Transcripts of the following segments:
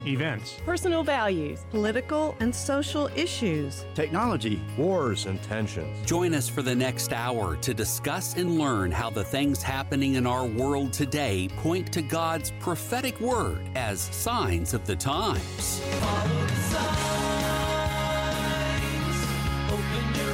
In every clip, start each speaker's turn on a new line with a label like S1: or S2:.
S1: events,
S2: personal values,
S3: political and social issues,
S4: technology,
S5: wars and tensions.
S6: Join us for the next hour to discuss and learn how the things happening in our world today point to God's prophetic word as signs of the times.
S7: Follow the signs, open your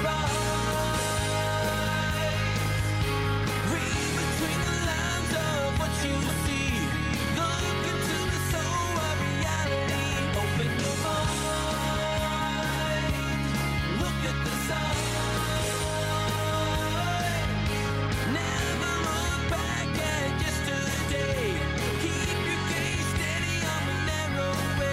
S7: eyes, read between the lines of what you see, look into the soul of reality, open your mind, look at the sign, never look back at yesterday, keep your gaze steady on the narrow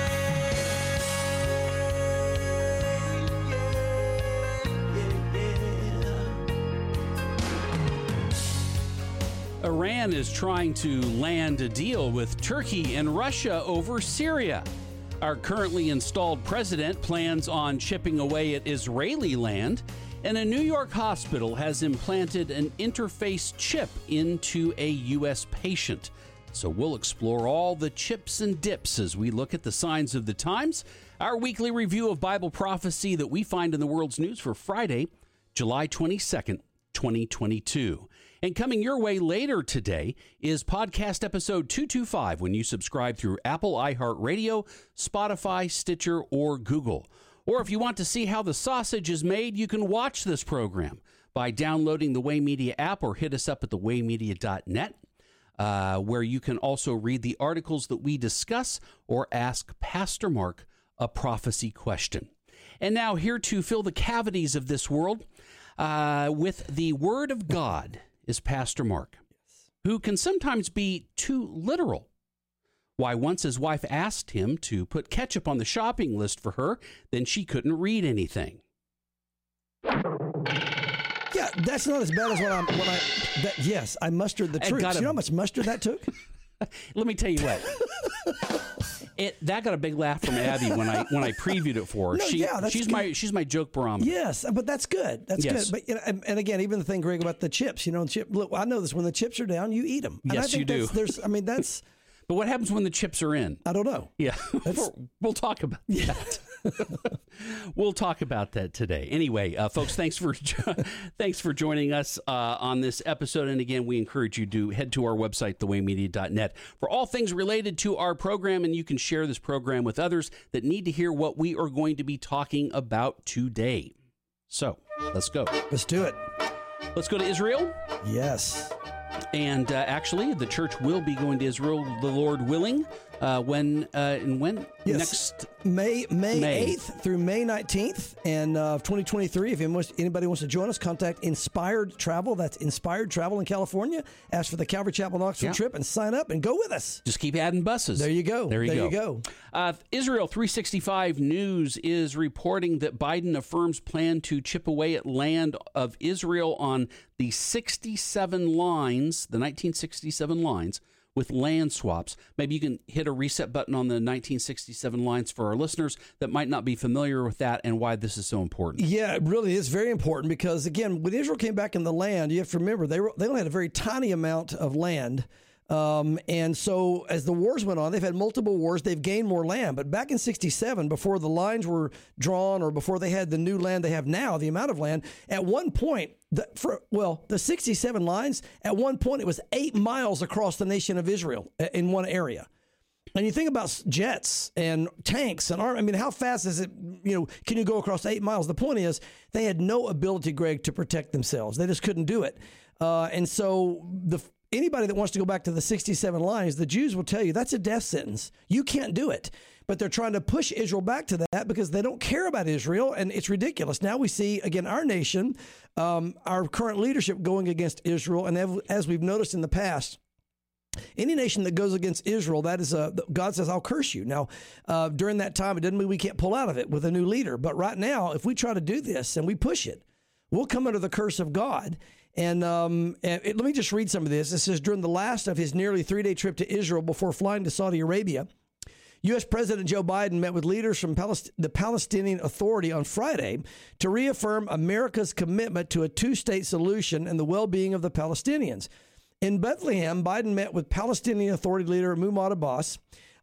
S8: Iran is trying to land a deal with Turkey and Russia over Syria. Our currently installed president plans on chipping away at Israeli land, and a New York hospital has implanted an interface chip into a U.S. patient. So we'll explore all the chips and dips as we look at the signs of the times, our weekly review of Bible prophecy that we find in the world's news for Friday, July 22nd, 2022. And coming your way later today is podcast episode 225 when you subscribe through Apple iHeartRadio, Spotify, Stitcher, or Google. Or if you want to see how the sausage is made, you can watch this program by downloading the Way Media app or hit us up at thewaymedia.net. Where you can also read the articles that we discuss or ask Pastor Mark a prophecy question. And now here to fill the cavities of this world with the Word of God is Pastor Mark, who can sometimes be too literal. Why, once his wife asked him to put ketchup on the shopping list for her, then she couldn't read anything.
S9: Yeah, that's not as bad as yes, I mustered the troops. You know how much mustard that took?
S8: Let me tell you what. That got a big laugh from Abby when I previewed it for her.
S9: No,
S8: she's my joke barometer.
S9: Yes, but that's good. That's good. But and again, even the thing, Greg, about the chips. Look, I know this. When the chips are down, you eat them. And
S8: yes,
S9: I think
S8: you do.
S9: That's.
S8: But what happens when the chips are in?
S9: I don't know.
S8: Yeah, we'll talk about that. We'll talk about that today. Anyway, folks, thanks for joining us on this episode. And again, we encourage you to head to our website, thewaymedia.net, for all things related to our program. And you can share this program with others that need to hear what we are going to be talking about today. So let's go.
S9: Let's do it.
S8: Let's go to Israel.
S9: Yes.
S8: And actually, the church will be going to Israel, the Lord willing, when
S9: yes.
S8: next
S9: May 8th through May 19th and 2023. If anybody wants to join us, contact Inspired Travel. That's Inspired Travel in California. Ask for the Calvary Chapel Knoxville trip and sign up and go with us.
S8: Just keep adding buses.
S9: There you go.
S8: There you go. Israel 365 News is reporting that Biden affirms plan to chip away at land of Israel on the 1967 lines with land swaps. Maybe you can hit a reset button on the 1967 lines for our listeners that might not be familiar with that and why this is so important.
S9: Yeah, it really is very important because, again, when Israel came back in the land, you have to remember they only had a very tiny amount of land. And so as the wars went on, they've had multiple wars. They've gained more land. But back in 67, before the lines were drawn or before they had the new land they have now, the amount of land, at one point, the 67 lines, at one point, it was 8 miles across the nation of Israel in one area. And you think about jets and tanks and army. I mean, how fast is it? Can you go across 8 miles? The point is, they had no ability, Greg, to protect themselves. They just couldn't do it. And so anybody that wants to go back to the 67 lines, the Jews will tell you that's a death sentence. You can't do it. But they're trying to push Israel back to that because they don't care about Israel, and it's ridiculous. Now we see, again, our nation, our current leadership going against Israel, and as we've noticed in the past, any nation that goes against Israel, that is God says, I'll curse you. Now, during that time, it doesn't mean we can't pull out of it with a new leader. But right now, if we try to do this and we push it, we'll come under the curse of God. And let me just read some of this. It says, during the last of his nearly 3-day trip to Israel before flying to Saudi Arabia, U.S. President Joe Biden met with leaders from the Palestinian Authority on Friday to reaffirm America's commitment to a two-state solution and the well-being of the Palestinians. In Bethlehem, Biden met with Palestinian Authority leader Mahmoud Abbas.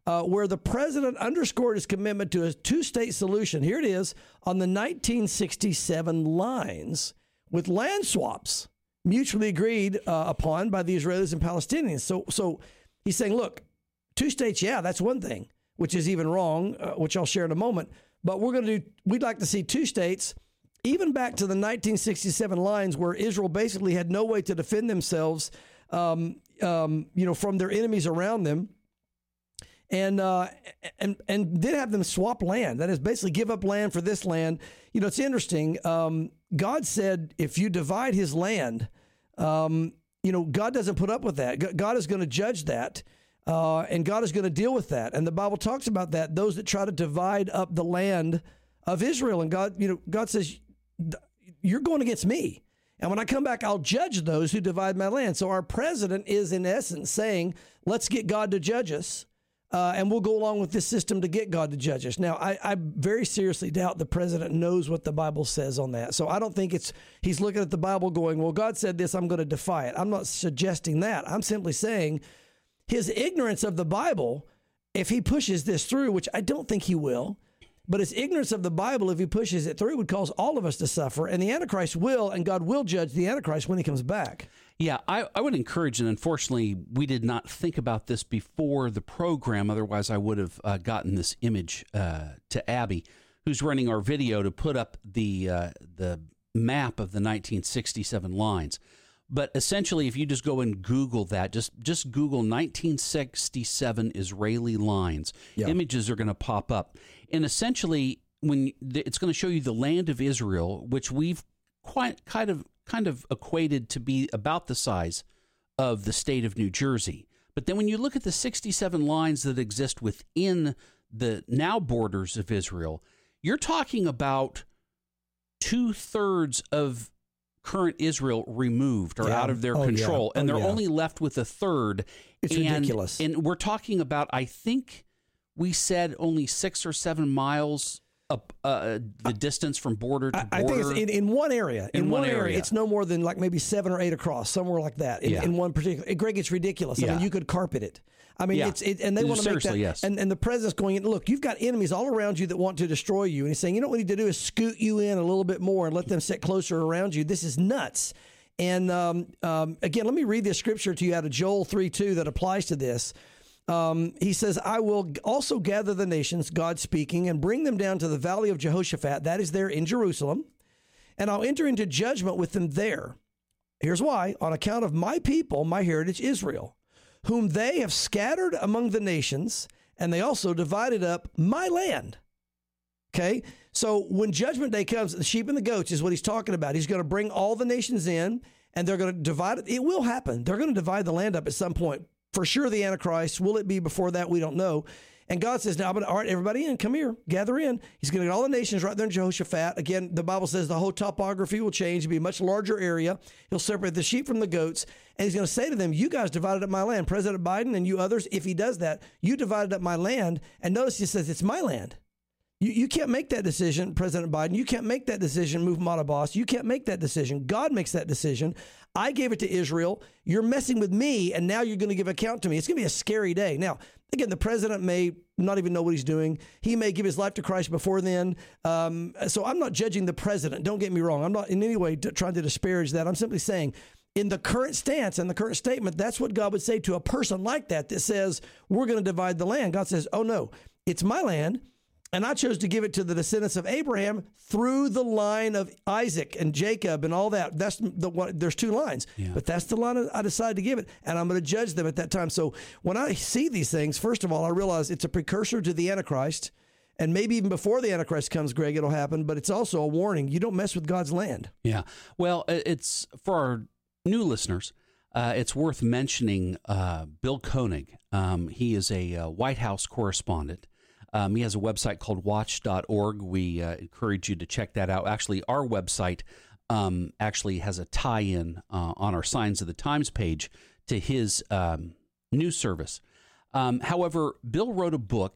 S9: where the president underscored his commitment to a two-state solution. Here it is, on the 1967 lines, with land swaps mutually agreed upon by the Israelis and Palestinians. So he's saying, look, two states, yeah, that's one thing, which is even wrong, which I'll share in a moment. But we'd like to see two states, even back to the 1967 lines, where Israel basically had no way to defend themselves, from their enemies around them, and then have them swap land. That is, basically give up land for this land. It's interesting. God said, if you divide his land, God doesn't put up with that. God is going to judge that. And God is going to deal with that. And the Bible talks about that, those that try to divide up the land of Israel. And God says, you're going against me. And when I come back, I'll judge those who divide my land. So our president is, in essence, saying, let's get God to judge us. And we'll go along with this system to get God to judge us. Now, I very seriously doubt the president knows what the Bible says on that. So I don't think he's looking at the Bible going, well, God said this, I'm going to defy it. I'm not suggesting that. I'm simply saying his ignorance of the Bible, if he pushes this through, which I don't think he will, but his ignorance of the Bible, if he pushes it through, would cause all of us to suffer. And the Antichrist will, and God will judge the Antichrist when he comes back.
S8: Yeah, I would encourage, and unfortunately, we did not think about this before the program. Otherwise, I would have gotten this image to Abby, who's running our video, to put up the map of the 1967 lines. But essentially, if you just go and Google that, just Google 1967 Israeli lines, images are going to pop up. And essentially, it's going to show you the land of Israel, which we've kind of equated to be about the size of the state of New Jersey. But then when you look at the 67 lines that exist within the now borders of Israel, you're talking about 2/3 of current Israel removed or out of their control, and they're only left with a third.
S9: It's ridiculous.
S8: And we're talking about, I think we said, only 6 or 7 miles up the distance from border to border.
S9: I think it's in one area. In one area, it's no more than like maybe 7 or 8 across, somewhere like that. In one particular, Greg, it's ridiculous. I mean, you could carpet it. I mean, and they want to make that.
S8: Yes.
S9: And the president's going in, look, you've got enemies all around you that want to destroy you. And he's saying, what we need to do is scoot you in a little bit more and let them sit closer around you. This is nuts. And again, let me read this scripture to you out of Joel 3:2 that applies to this. He says, I will also gather the nations, God speaking, and bring them down to the valley of Jehoshaphat. That is there in Jerusalem. And I'll enter into judgment with them there. Here's why. On account of my people, my heritage Israel, whom they have scattered among the nations, and they also divided up my land. Okay? So when judgment day comes, the sheep and the goats is what he's talking about. He's going to bring all the nations in, and they're going to divide it. It will happen. They're going to divide the land up at some point. For sure, the Antichrist. Will it be before that? We don't know. And God says, now, all right, everybody in, come here, gather in. He's going to get all the nations right there in Jehoshaphat. Again, the Bible says the whole topography will change. It'll be a much larger area. He'll separate the sheep from the goats. And he's going to say to them, you guys divided up my land. President Biden and you others, if he does that, you divided up my land. And notice he says, it's my land. You can't make that decision, President Biden. You can't make that decision, Muhammad Abbas. You can't make that decision. God makes that decision. I gave it to Israel. You're messing with me, and now you're going to give account to me. It's going to be a scary day. Now, again, the president may not even know what he's doing. He may give his life to Christ before then. So I'm not judging the president. Don't get me wrong. I'm not in any way trying to disparage that. I'm simply saying, in the current stance and the current statement, that's what God would say to a person like that says, we're going to divide the land. God says, oh, no, it's my land. And I chose to give it to the descendants of Abraham through the line of Isaac and Jacob and all that. That's the one. There's 2 lines, but that's the line I decided to give it, and I'm going to judge them at that time. So when I see these things, first of all, I realize it's a precursor to the Antichrist, and maybe even before the Antichrist comes, Greg, it'll happen. But it's also a warning: you don't mess with God's land. Yeah.
S8: Well, it's for our new listeners. It's worth mentioning Bill Koenig. He is a White House correspondent. He has a website called watch.org. We encourage you to check that out. Actually, our website actually has a tie-in on our Signs of the Times page to his news service. However, Bill wrote a book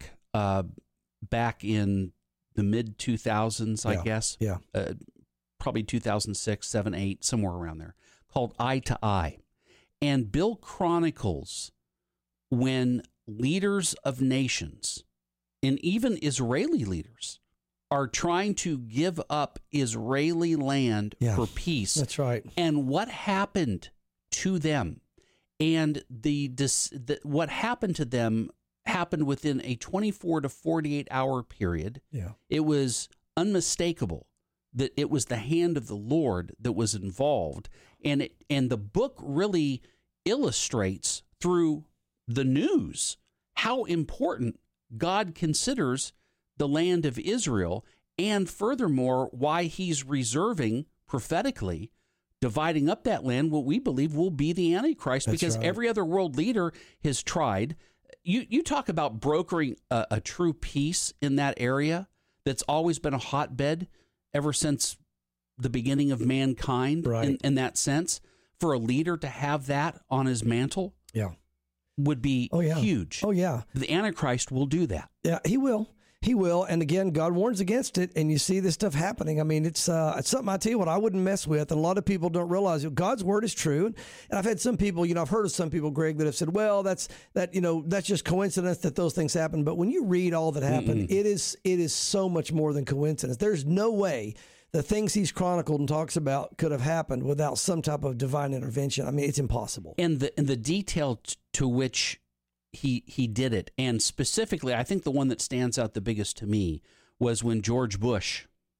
S8: back in the mid-2000s, I guess. Yeah. Probably 2006, 7, 8, somewhere around there, called Eye to Eye. And Bill chronicles when leaders of nations, and even Israeli leaders, are trying to give up Israeli land for peace.
S9: That's right.
S8: And what happened to them? And what happened to them happened within a 24 to 48 hour period.
S9: Yeah.
S8: It was unmistakable that it was the hand of the Lord that was involved. And the book really illustrates through the news how important God considers the land of Israel, and furthermore, why he's reserving prophetically, dividing up that land, what we believe will be the Antichrist,
S9: That's
S8: because
S9: right.
S8: every other world leader has tried. You talk about brokering a true peace in that area that's always been a hotbed ever since the beginning of mankind,
S9: Right.
S8: in that sense. For a leader to have that on his mantle would be huge.
S9: Oh, yeah.
S8: The Antichrist will do that.
S9: Yeah, he will. He will. And again, God warns against it. And you see this stuff happening. I mean, it's something, I tell you what, I wouldn't mess with. And a lot of people don't realize it. God's word is true. And I've had some people, I've heard of some people, Greg, that have said, well, that's just coincidence that those things happen. But when you read all that happened, it is so much more than coincidence. There's no way the things he's chronicled and talks about could have happened without some type of divine intervention. I mean, it's impossible.
S8: And the detail to which he did it, and specifically, I think the one that stands out the biggest to me was when George Bush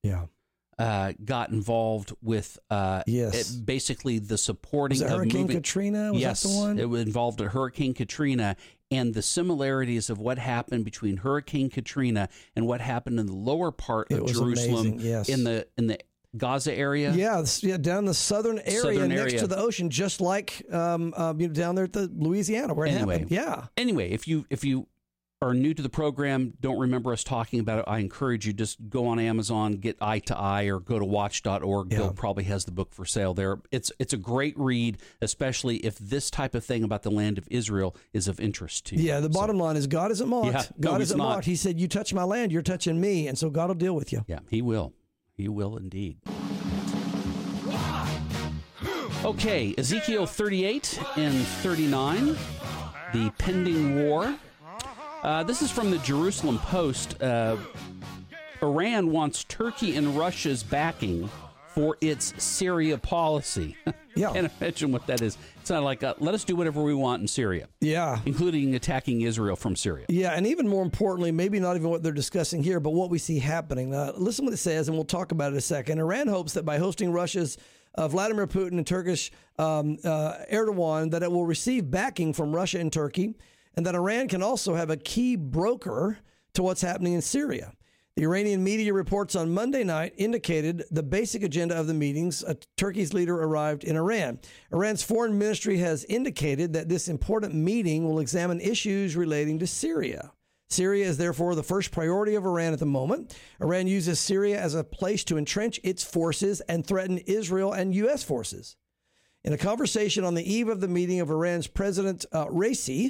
S8: got involved with basically the supporting
S9: was it
S8: of
S9: Hurricane Katrina? Was
S8: yes,
S9: that the one?
S8: It involved Hurricane Katrina, and the similarities of what happened between Hurricane Katrina and what happened in the lower part of Jerusalem,
S9: amazing, yes.
S8: in the Gaza area.
S9: Yeah, down the southern area next to the ocean, just like down there at the Louisiana where it happened. Yeah.
S8: Anyway, if you are new to the program, don't remember us talking about it, I encourage you, just go on Amazon, get Eye to Eye, or go to watch.org.
S9: Yeah.
S8: Bill probably has the book for sale there. It's a great read, especially if this type of thing about the land of Israel is of interest to you.
S9: Yeah, the bottom line is God isn't mocked.
S8: Yeah,
S9: God
S8: he's
S9: isn't
S8: not.
S9: mocked. He said, you touch my land, you're touching me. And so God will deal with you.
S8: Yeah, he will. He will indeed. Okay, Ezekiel 38 and 39, the pending war. This is from the Jerusalem Post. Iran wants Turkey and Russia's backing for its Syria policy.
S9: Yeah.
S8: Can't imagine what that is. It's not like, let us do whatever we want in Syria.
S9: Yeah.
S8: Including attacking Israel from Syria.
S9: Yeah, and even more importantly, maybe not even what they're discussing here, but what we see happening. Listen what it says, and we'll talk about it in a second. Iran hopes that by hosting Russia's Vladimir Putin and Turkish Erdogan, that it will receive backing from Russia and Turkey, and that Iran can also have a key broker to what's happening in Syria. The Iranian media reports on Monday night indicated the basic agenda of the meetings. Turkey's leader arrived in Iran. Iran's foreign ministry has indicated that this important meeting will examine issues relating to Syria. Syria is therefore the first priority of Iran at the moment. Iran uses Syria as a place to entrench its forces and threaten Israel and U.S. forces. In a conversation on the eve of the meeting of Iran's President Raisi,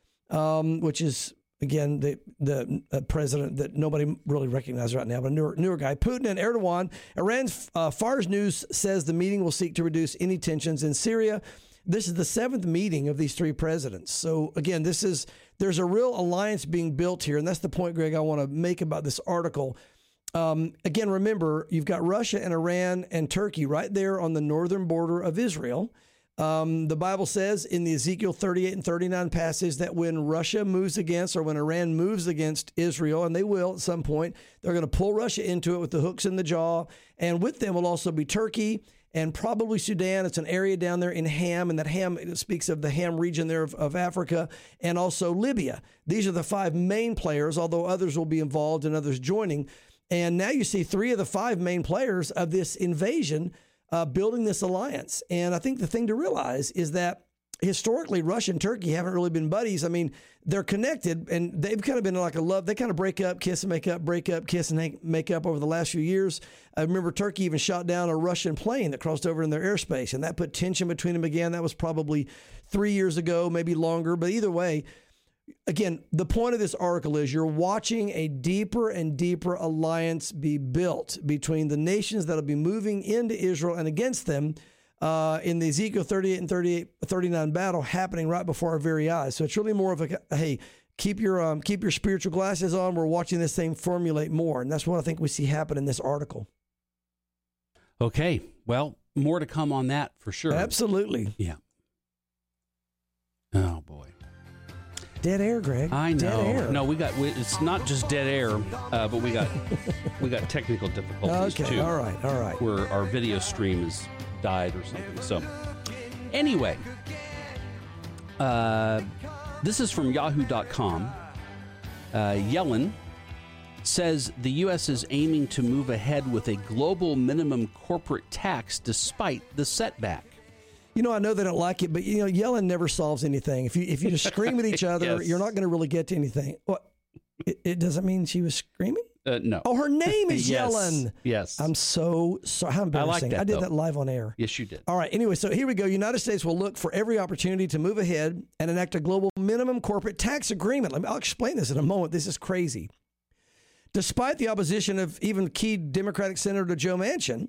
S9: which is, again, the president that nobody really recognizes right now, but a newer guy, Putin and Erdogan, Iran's Fars News says the meeting will seek to reduce any tensions in Syria. This is the seventh meeting of these three presidents. So, again, there's a real alliance being built here, and that's the point, Greg, I want to make about this article. Again, remember, you've got Russia and Iran and Turkey right there on the northern border of Israel. The Bible says in the Ezekiel 38 and 39 passage that when Russia moves against, or when Iran moves against Israel, and they will at some point, they're going to pull Russia into it with the hooks in the jaw. And with them will also be Turkey and probably Sudan. It's an area down there in Ham, and that Ham, it speaks of the Ham region there of Africa, and also Libya. These are the five main players, although others will be involved and others joining. And now you see three of the five main players of this invasion building this alliance. And I think the thing to realize is that historically, Russia and Turkey haven't really been buddies. I mean, they're connected, and they've kind of been like a love. They kind of break up, kiss and make up, break up, kiss and make up over the last few years. I remember Turkey even shot down a Russian plane that crossed over in their airspace, and that put tension between them again. That was probably 3 years ago, maybe longer. But either way, again, the point of this article is you're watching a deeper and deeper alliance be built between the nations that will be moving into Israel and against them in the Ezekiel 38 and 39 battle happening right before our very eyes. So it's really more of a, hey, keep your spiritual glasses on. We're watching this thing formulate more, and that's what I think we see happen in this article.
S8: Okay, well, more to come on that for sure.
S9: Absolutely.
S8: Yeah. Oh boy.
S9: Dead air, Greg.
S8: I know.
S9: Dead air.
S8: No, it's not just dead air, but we got technical difficulties
S9: Okay.
S8: too.
S9: All right.
S8: Where our video stream has died or something. So, anyway, this is from Yahoo.com. Yellen says the U.S. is aiming to move ahead with a global minimum corporate tax despite the setback.
S9: You know, I know they don't like it, but, you know, yelling never solves anything. If you just scream at each other,
S8: Yes.
S9: you're not going to really get to anything. What? It doesn't mean she was screaming?
S8: No.
S9: Oh, her name is
S8: Yes.
S9: Yellen.
S8: Yes.
S9: I'm so sorry. How embarrassing.
S8: that,
S9: I did
S8: though.
S9: that live on air.
S8: Yes, you did.
S9: All right. Anyway, so here we go. United States will look for every opportunity to move ahead and enact a global minimum corporate tax agreement. I'll explain this in a moment. This is crazy. Despite the opposition of even key Democratic Senator Joe Manchin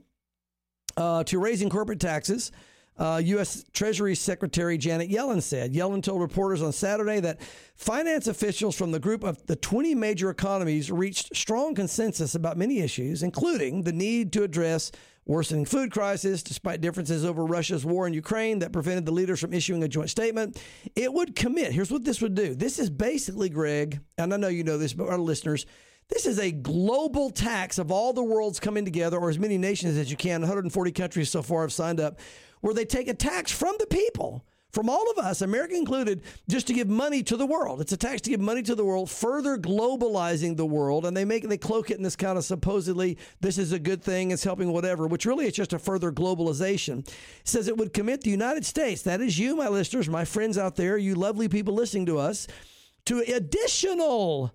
S9: to raising corporate taxes, U.S. Treasury Secretary Janet Yellen said. Yellen told reporters on Saturday that finance officials from the group of the 20 major economies reached strong consensus about many issues, including the need to address worsening food crisis, despite differences over Russia's war in Ukraine that prevented the leaders from issuing a joint statement. It would commit. Here's what this would do. This is basically, Greg, and I know you know this, but our listeners, this is a global tax of all the world's coming together, or as many nations as you can. 140 countries so far have signed up, where they take a tax from the people, from all of us, America included, just to give money to the world. It's a tax to give money to the world, further globalizing the world, and they cloak it in this kind of supposedly this is a good thing, it's helping whatever, which really it's just a further globalization. It says it would commit the United States, that is you, my listeners, my friends out there, you lovely people listening to us, to additional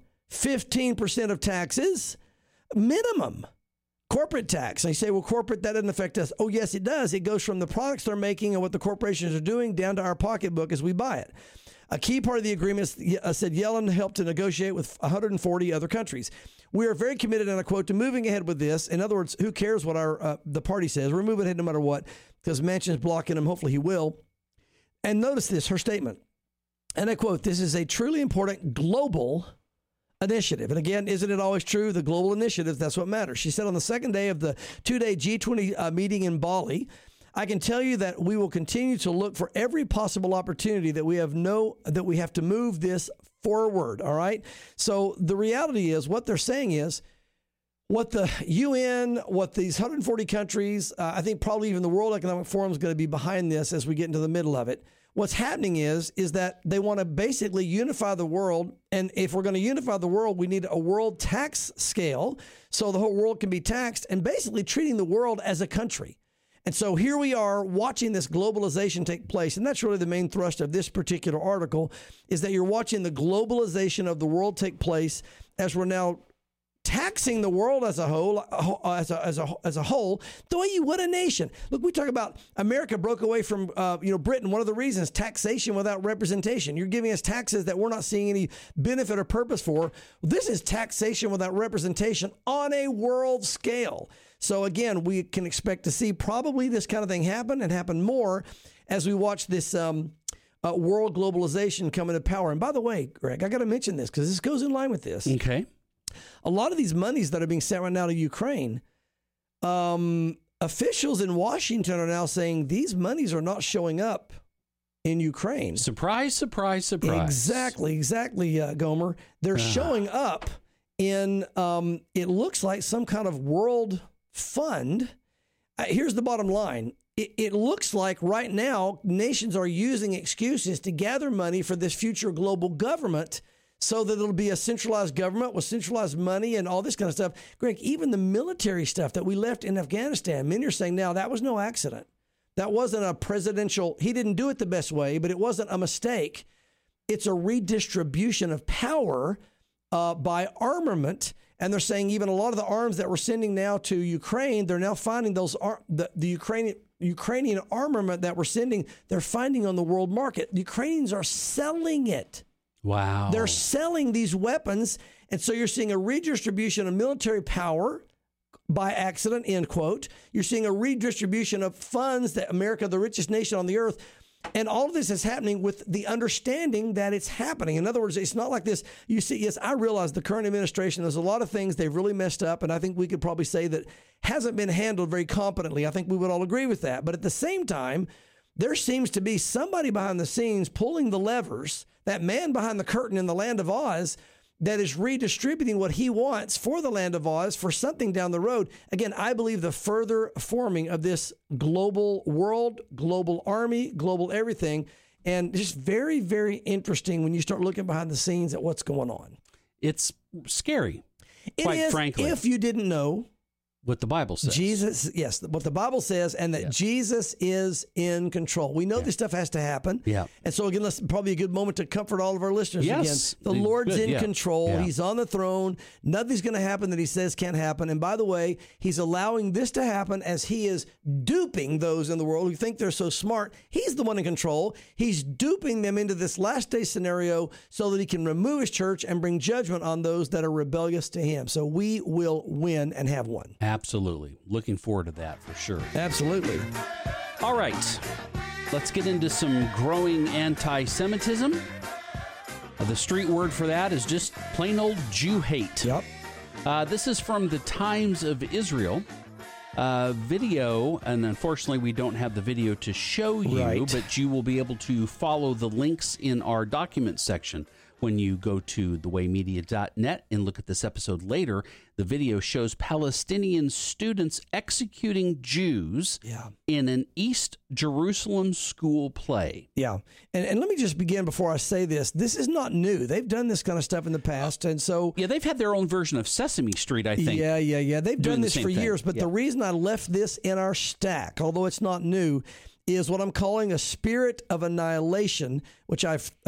S9: 15% of taxes, minimum corporate tax. And you say, well, corporate, that doesn't affect us. Oh, yes, it does. It goes from the products they're making and what the corporations are doing down to our pocketbook as we buy it. A key part of the agreement, said Yellen, helped to negotiate with 140 other countries. We are very committed, and I quote, to moving ahead with this. In other words, who cares what the party says? We're moving ahead no matter what, because Manchin's blocking him. Hopefully he will. And notice this, her statement. And I quote, this is a truly important global initiative. And again, isn't it always true? The global initiatives, that's what matters. She said on the second day of the two-day G20 meeting in Bali, I can tell you that we will continue to look for every possible opportunity that we have to move this forward. All right. So the reality is what they're saying is what the UN, what these 140 countries, I think probably even the World Economic Forum is going to be behind this as we get into the middle of it. What's happening is that they want to basically unify the world. And if we're going to unify the world, we need a world tax scale so the whole world can be taxed, and basically treating the world as a country. And so here we are watching this globalization take place. And that's really the main thrust of this particular article, is that you're watching the globalization of the world take place as we're now taxing the world as a whole, as a whole, the way you would a nation. Look, we talk about America broke away from Britain. One of the reasons, taxation without representation. You're giving us taxes that we're not seeing any benefit or purpose for. This is taxation without representation on a world scale. So again, we can expect to see probably this kind of thing happen, and happen more as we watch this world globalization come into power. And by the way, Greg, I got to mention this because this goes in line with this.
S8: Okay.
S9: A lot of these monies that are being sent right now to Ukraine, officials in Washington are now saying these monies are not showing up in Ukraine.
S8: Surprise, surprise, surprise.
S9: Exactly, Gomer. They're showing up in, it looks like some kind of world fund. Here's the bottom line. It looks like right now nations are using excuses to gather money for this future global government, so that it'll be a centralized government with centralized money and all this kind of stuff. Greg, even the military stuff that we left in Afghanistan, many are saying now that was no accident. That wasn't a presidential, he didn't do it the best way, but it wasn't a mistake. It's a redistribution of power by armament. And they're saying even a lot of the arms that we're sending now to Ukraine, they're now finding those, the Ukrainian armament that we're sending, they're finding on the world market. The Ukrainians are selling it.
S8: Wow.
S9: They're selling these weapons. And so you're seeing a redistribution of military power by accident, end quote. You're seeing a redistribution of funds that America, the richest nation on the earth, And all of this is happening with the understanding that it's happening. In other words, it's not like this. You see, yes, I realize the current administration, there's a lot of things they've really messed up, and I think we could probably say that hasn't been handled very competently. I think we would all agree with that. But at the same time, there seems to be somebody behind the scenes pulling the levers, that man behind the curtain in the Land of Oz, that is redistributing what he wants for the Land of Oz for something down the road. Again, I believe the further forming of this global world, global army, global everything, and just very, very interesting when you start looking behind the scenes at what's going on.
S8: It's scary,
S9: It
S8: quite
S9: is,
S8: frankly,
S9: if you didn't know.
S8: what the Bible says.
S9: Jesus, yes, what the Bible says, and that Jesus is in control. We know this stuff has to happen.
S8: Yeah.
S9: And so, again, that's probably a good moment to comfort all of our listeners
S8: Yes.
S9: again. The Lord's
S8: Good,
S9: in
S8: yeah.
S9: control.
S8: Yeah.
S9: He's on the throne. Nothing's going to happen that he says can't happen. And by the way, he's allowing this to happen as he is duping those in the world who think they're so smart. He's the one in control. He's duping them into this last day scenario so that he can remove his church and bring judgment on those that are rebellious to him. So we will win and have won.
S8: Absolutely. Looking forward to that for sure.
S9: Absolutely.
S8: All right. Let's get into some growing anti-Semitism. The street word for that is just plain old Jew hate.
S9: Yep.
S8: This is from the Times of Israel. Video, and unfortunately we don't have the video to show you,
S9: Right.
S8: but you will be able to follow the links in our document section when you go to thewaymedia.net and look at this episode later. The video shows Palestinian students executing Jews in an East Jerusalem school play.
S9: Yeah. And let me just begin before I say this. This is not new. They've done this kind of stuff in the past. And so.
S8: Yeah, they've had their own version of Sesame Street, I think.
S9: Yeah. They've
S8: doing
S9: done
S8: the
S9: this
S8: same
S9: for
S8: thing.
S9: years. But
S8: Yeah.
S9: the reason I left this in our stack, although it's not new, is what I'm calling a spirit of annihilation, which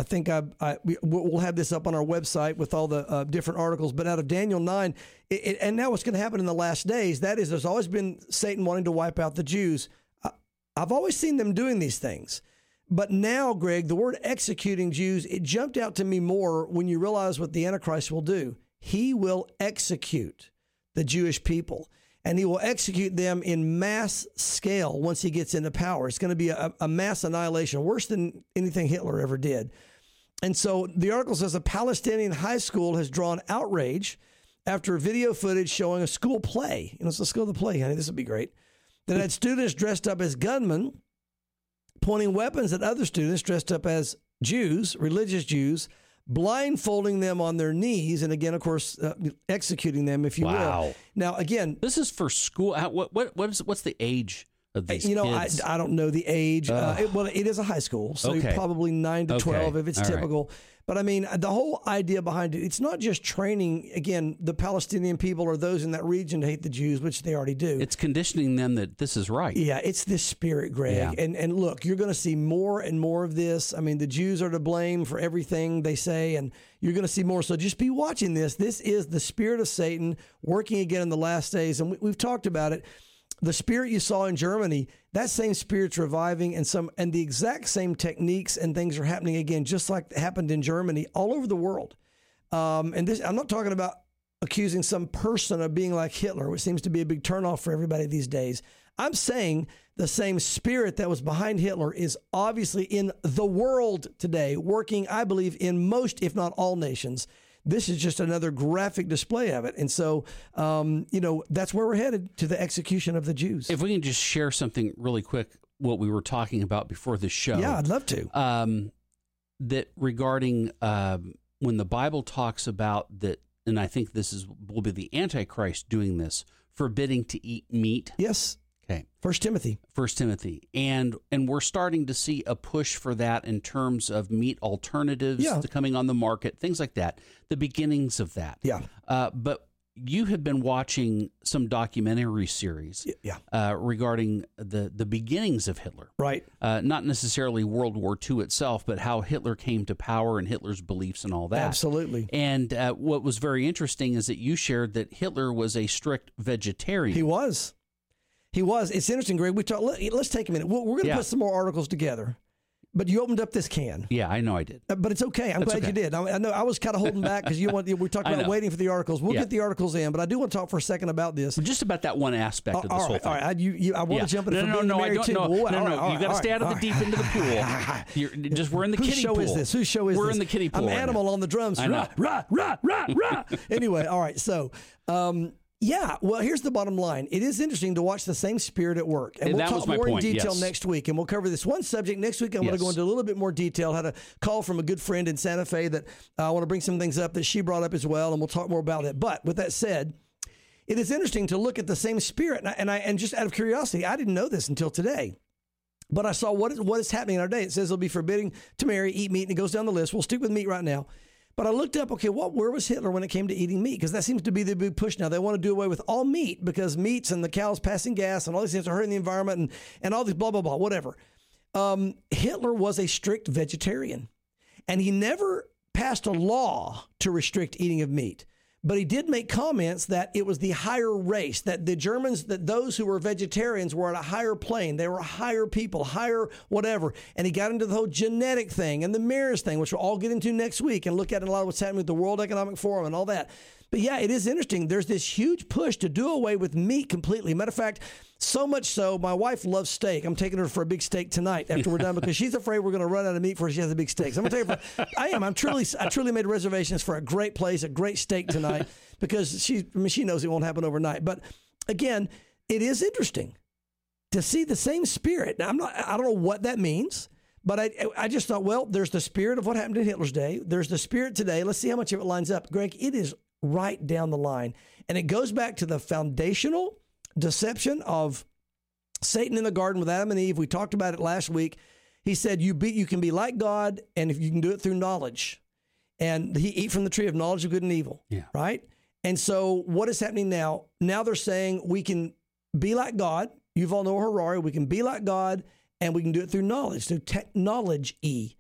S9: we'll have this up on our website with all the different articles. But out of Daniel 9, and now what's going to happen in the last days, that is, there's always been Satan wanting to wipe out the Jews. I've always seen them doing these things. But now, Greg, the word executing Jews, it jumped out to me more when you realize what the Antichrist will do. He will execute the Jewish people. And he will execute them in mass scale once he gets into power. It's going to be a mass annihilation, worse than anything Hitler ever did. And so the article says a Palestinian high school has drawn outrage after video footage showing a school play. Let's go to the play, honey. This would be great. That had students dressed up as gunmen, pointing weapons at other students dressed up as Jews, religious Jews, blindfolding them on their knees, and again, of course, executing them, if you will. Now, again,
S8: This is for school. What's the age of these kids?
S9: I don't know the age. It is a high school, so
S8: Okay.
S9: probably 9 to 12 if it's
S8: All right.
S9: typical. But I mean, the whole idea behind it, it's not just training, again, the Palestinian people or those in that region to hate the Jews, which they already do.
S8: It's conditioning them that this is right.
S9: Yeah, it's this spirit, Greg.
S8: Yeah.
S9: And look, you're going to see more and more of this. I mean, the Jews are to blame for everything they say, and you're going to see more. So just be watching this. This is the spirit of Satan working again in the last days. And we've talked about it. The spirit you saw in Germany, that same spirit's reviving, and the exact same techniques and things are happening again, just like happened in Germany all over the world. And this, I'm not talking about accusing some person of being like Hitler, which seems to be a big turnoff for everybody these days. I'm saying the same spirit that was behind Hitler is obviously in the world today, working, I believe, in most, if not all nations. This is just another graphic display of it. And so, that's where we're headed, to the execution of the Jews.
S8: If we can just share something really quick, what we were talking about before the show.
S9: Yeah, I'd love to.
S8: That regarding when the Bible talks about that, and I think will be the Antichrist doing this, forbidding to eat meat.
S9: Yes.
S8: Okay.
S9: 1 Timothy.
S8: 1 Timothy. And we're starting to see a push for that in terms of meat alternatives coming on the market, things like that, the beginnings of that.
S9: Yeah.
S8: But you have been watching some documentary series regarding the beginnings of Hitler.
S9: Right.
S8: Not necessarily World War II itself, but how Hitler came to power and Hitler's beliefs and all that.
S9: Absolutely.
S8: And what was very interesting is that you shared that Hitler was a strict vegetarian.
S9: He was. It's interesting, Greg. Let's take a minute. We're going to put some more articles together. But you opened up this can.
S8: Yeah, I know I did.
S9: But it's okay. I'm glad
S8: okay.
S9: you did. I know I was kind of holding back because we talked
S8: I
S9: about
S8: know.
S9: waiting for the articles. We'll
S8: Yeah.
S9: get the articles in, but I do want to talk for a second about this.
S8: Just about that one aspect of this whole thing.
S9: All right. I want to jump in.
S8: No, I don't. No. You got to stay out of the deep end of the pool. We're in the
S9: Whose
S8: kiddie
S9: show
S8: pool.
S9: is this? Whose show is
S8: We're
S9: this?
S8: in the kiddie pool.
S9: I'm
S8: right
S9: Animal
S8: now.
S9: on the drums.
S8: I know.
S9: Rah. Anyway, all right. So, yeah. Well, here's the bottom line. It is interesting to watch the same spirit at work, and we'll
S8: that was
S9: talk
S8: my
S9: more
S8: point,
S9: in detail
S8: yes.
S9: next week. And we'll cover this one subject next week. I'm going to go into a little bit more detail. Had a call from a good friend in Santa Fe that I want to bring some things up that she brought up as well, and we'll talk more about it. But with that said, it is interesting to look at the same spirit, and just out of curiosity, I didn't know this until today. But I saw what is happening in our day. It says it'll be forbidding to marry, eat meat, and it goes down the list. We'll stick with meat right now. But I looked up, okay, where was Hitler when it came to eating meat? Because that seems to be the big push now. They want to do away with all meat because meats and the cows passing gas and all these things are hurting the environment and all these blah, blah, blah, whatever. Hitler was a strict vegetarian, and he never passed a law to restrict eating of meat. But he did make comments that it was the higher race, that the Germans, that those who were vegetarians were at a higher plane. They were higher people, higher whatever. And he got into the whole genetic thing and the mirrors thing, which we'll all get into next week and look at a lot of what's happening with the World Economic Forum and all that. But yeah, it is interesting. There's this huge push to do away with meat completely. Matter of fact, so much so, my wife loves steak. I'm taking her for a big steak tonight after we're done because she's afraid we're going to run out of meat before she has a big steak. So I'm going to take her I truly made reservations for a great place, a great steak tonight because she knows it won't happen overnight. But again, it is interesting to see the same spirit. Now, I don't know what that means. But I just thought, well, there's the spirit of what happened in Hitler's day. There's the spirit today. Let's see how much of it lines up. Greg, it is right down the line. And it goes back to the foundational deception of Satan in the garden with Adam and Eve. We talked about it last week. He said, you can be like God, and if you can do it through knowledge. And he eat from the tree of knowledge of good and evil. Yeah. Right? And so what is happening now? Now they're saying we can be like God. Yuval Noah Harari. We can be like God. And we can do it through knowledge, through technology.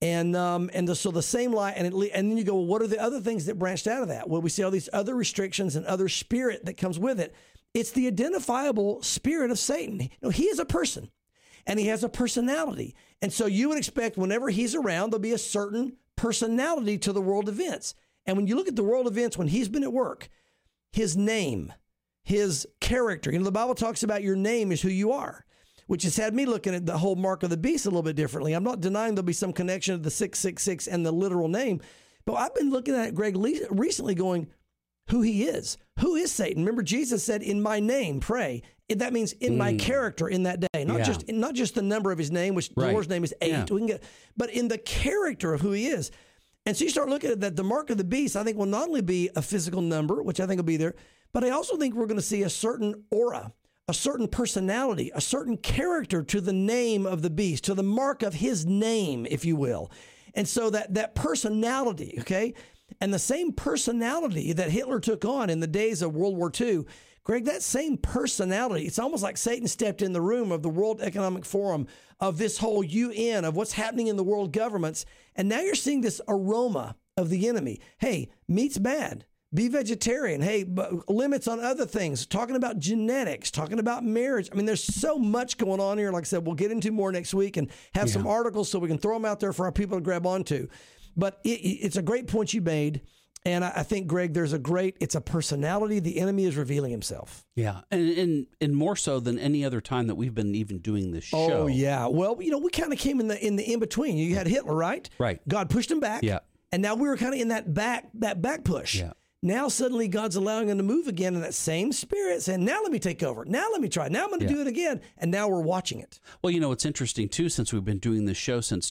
S9: So the same lie, and then you go, well, what are the other things that branched out of that? Well, we see all these other restrictions and other spirit that comes with it. It's the identifiable spirit of Satan. You know, he is a person, and he has a personality. And so you would expect whenever he's around, there'll be a certain personality to the world events. And when you look at the world events, when he's been at work, his name, his character, the Bible talks about your name is who you are, which has had me looking at the whole mark of the beast a little bit differently. I'm not denying there'll be some connection to the 666 and the literal name, but I've been looking at it, Greg, recently going, who he is. Who is Satan? Remember, Jesus said, in my name, pray. That means in my character in that day, not just the number of his name, which the Lord's name is 8. Yeah. We can get, but in the character of who he is. And so you start looking at that, the mark of the beast, I think will not only be a physical number, which I think will be there, but I also think we're going to see a certain aura, a certain personality, a certain character to the name of the beast, to the mark of his name, if you will. And so that personality, okay, and the same personality that Hitler took on in the days of World War II, Greg, that same personality, it's almost like Satan stepped in the room of the World Economic Forum, of this whole UN, of what's happening in the world governments, and now you're seeing this aroma of the enemy. Hey, meat's bad. Be vegetarian. Hey, limits on other things. Talking about genetics, talking about marriage. I mean, there's so much going on here. Like I said, we'll get into more next week and have some articles so we can throw them out there for our people to grab onto. But it's a great point you made. And I think, Greg, it's a personality. The enemy is revealing himself.
S8: Yeah. And more so than any other time that we've been even doing this show.
S9: Oh, yeah. Well, we kind of came in the in-between. You had Hitler, right?
S8: Right.
S9: God pushed him back.
S8: Yeah.
S9: And now we were kind of in that back push. Yeah. Now suddenly God's allowing him to move again in that same spirit, saying, now let me take over. Now let me try. Now I'm going to do it again. And now we're watching it.
S8: Well, it's interesting, too, since we've been doing this show since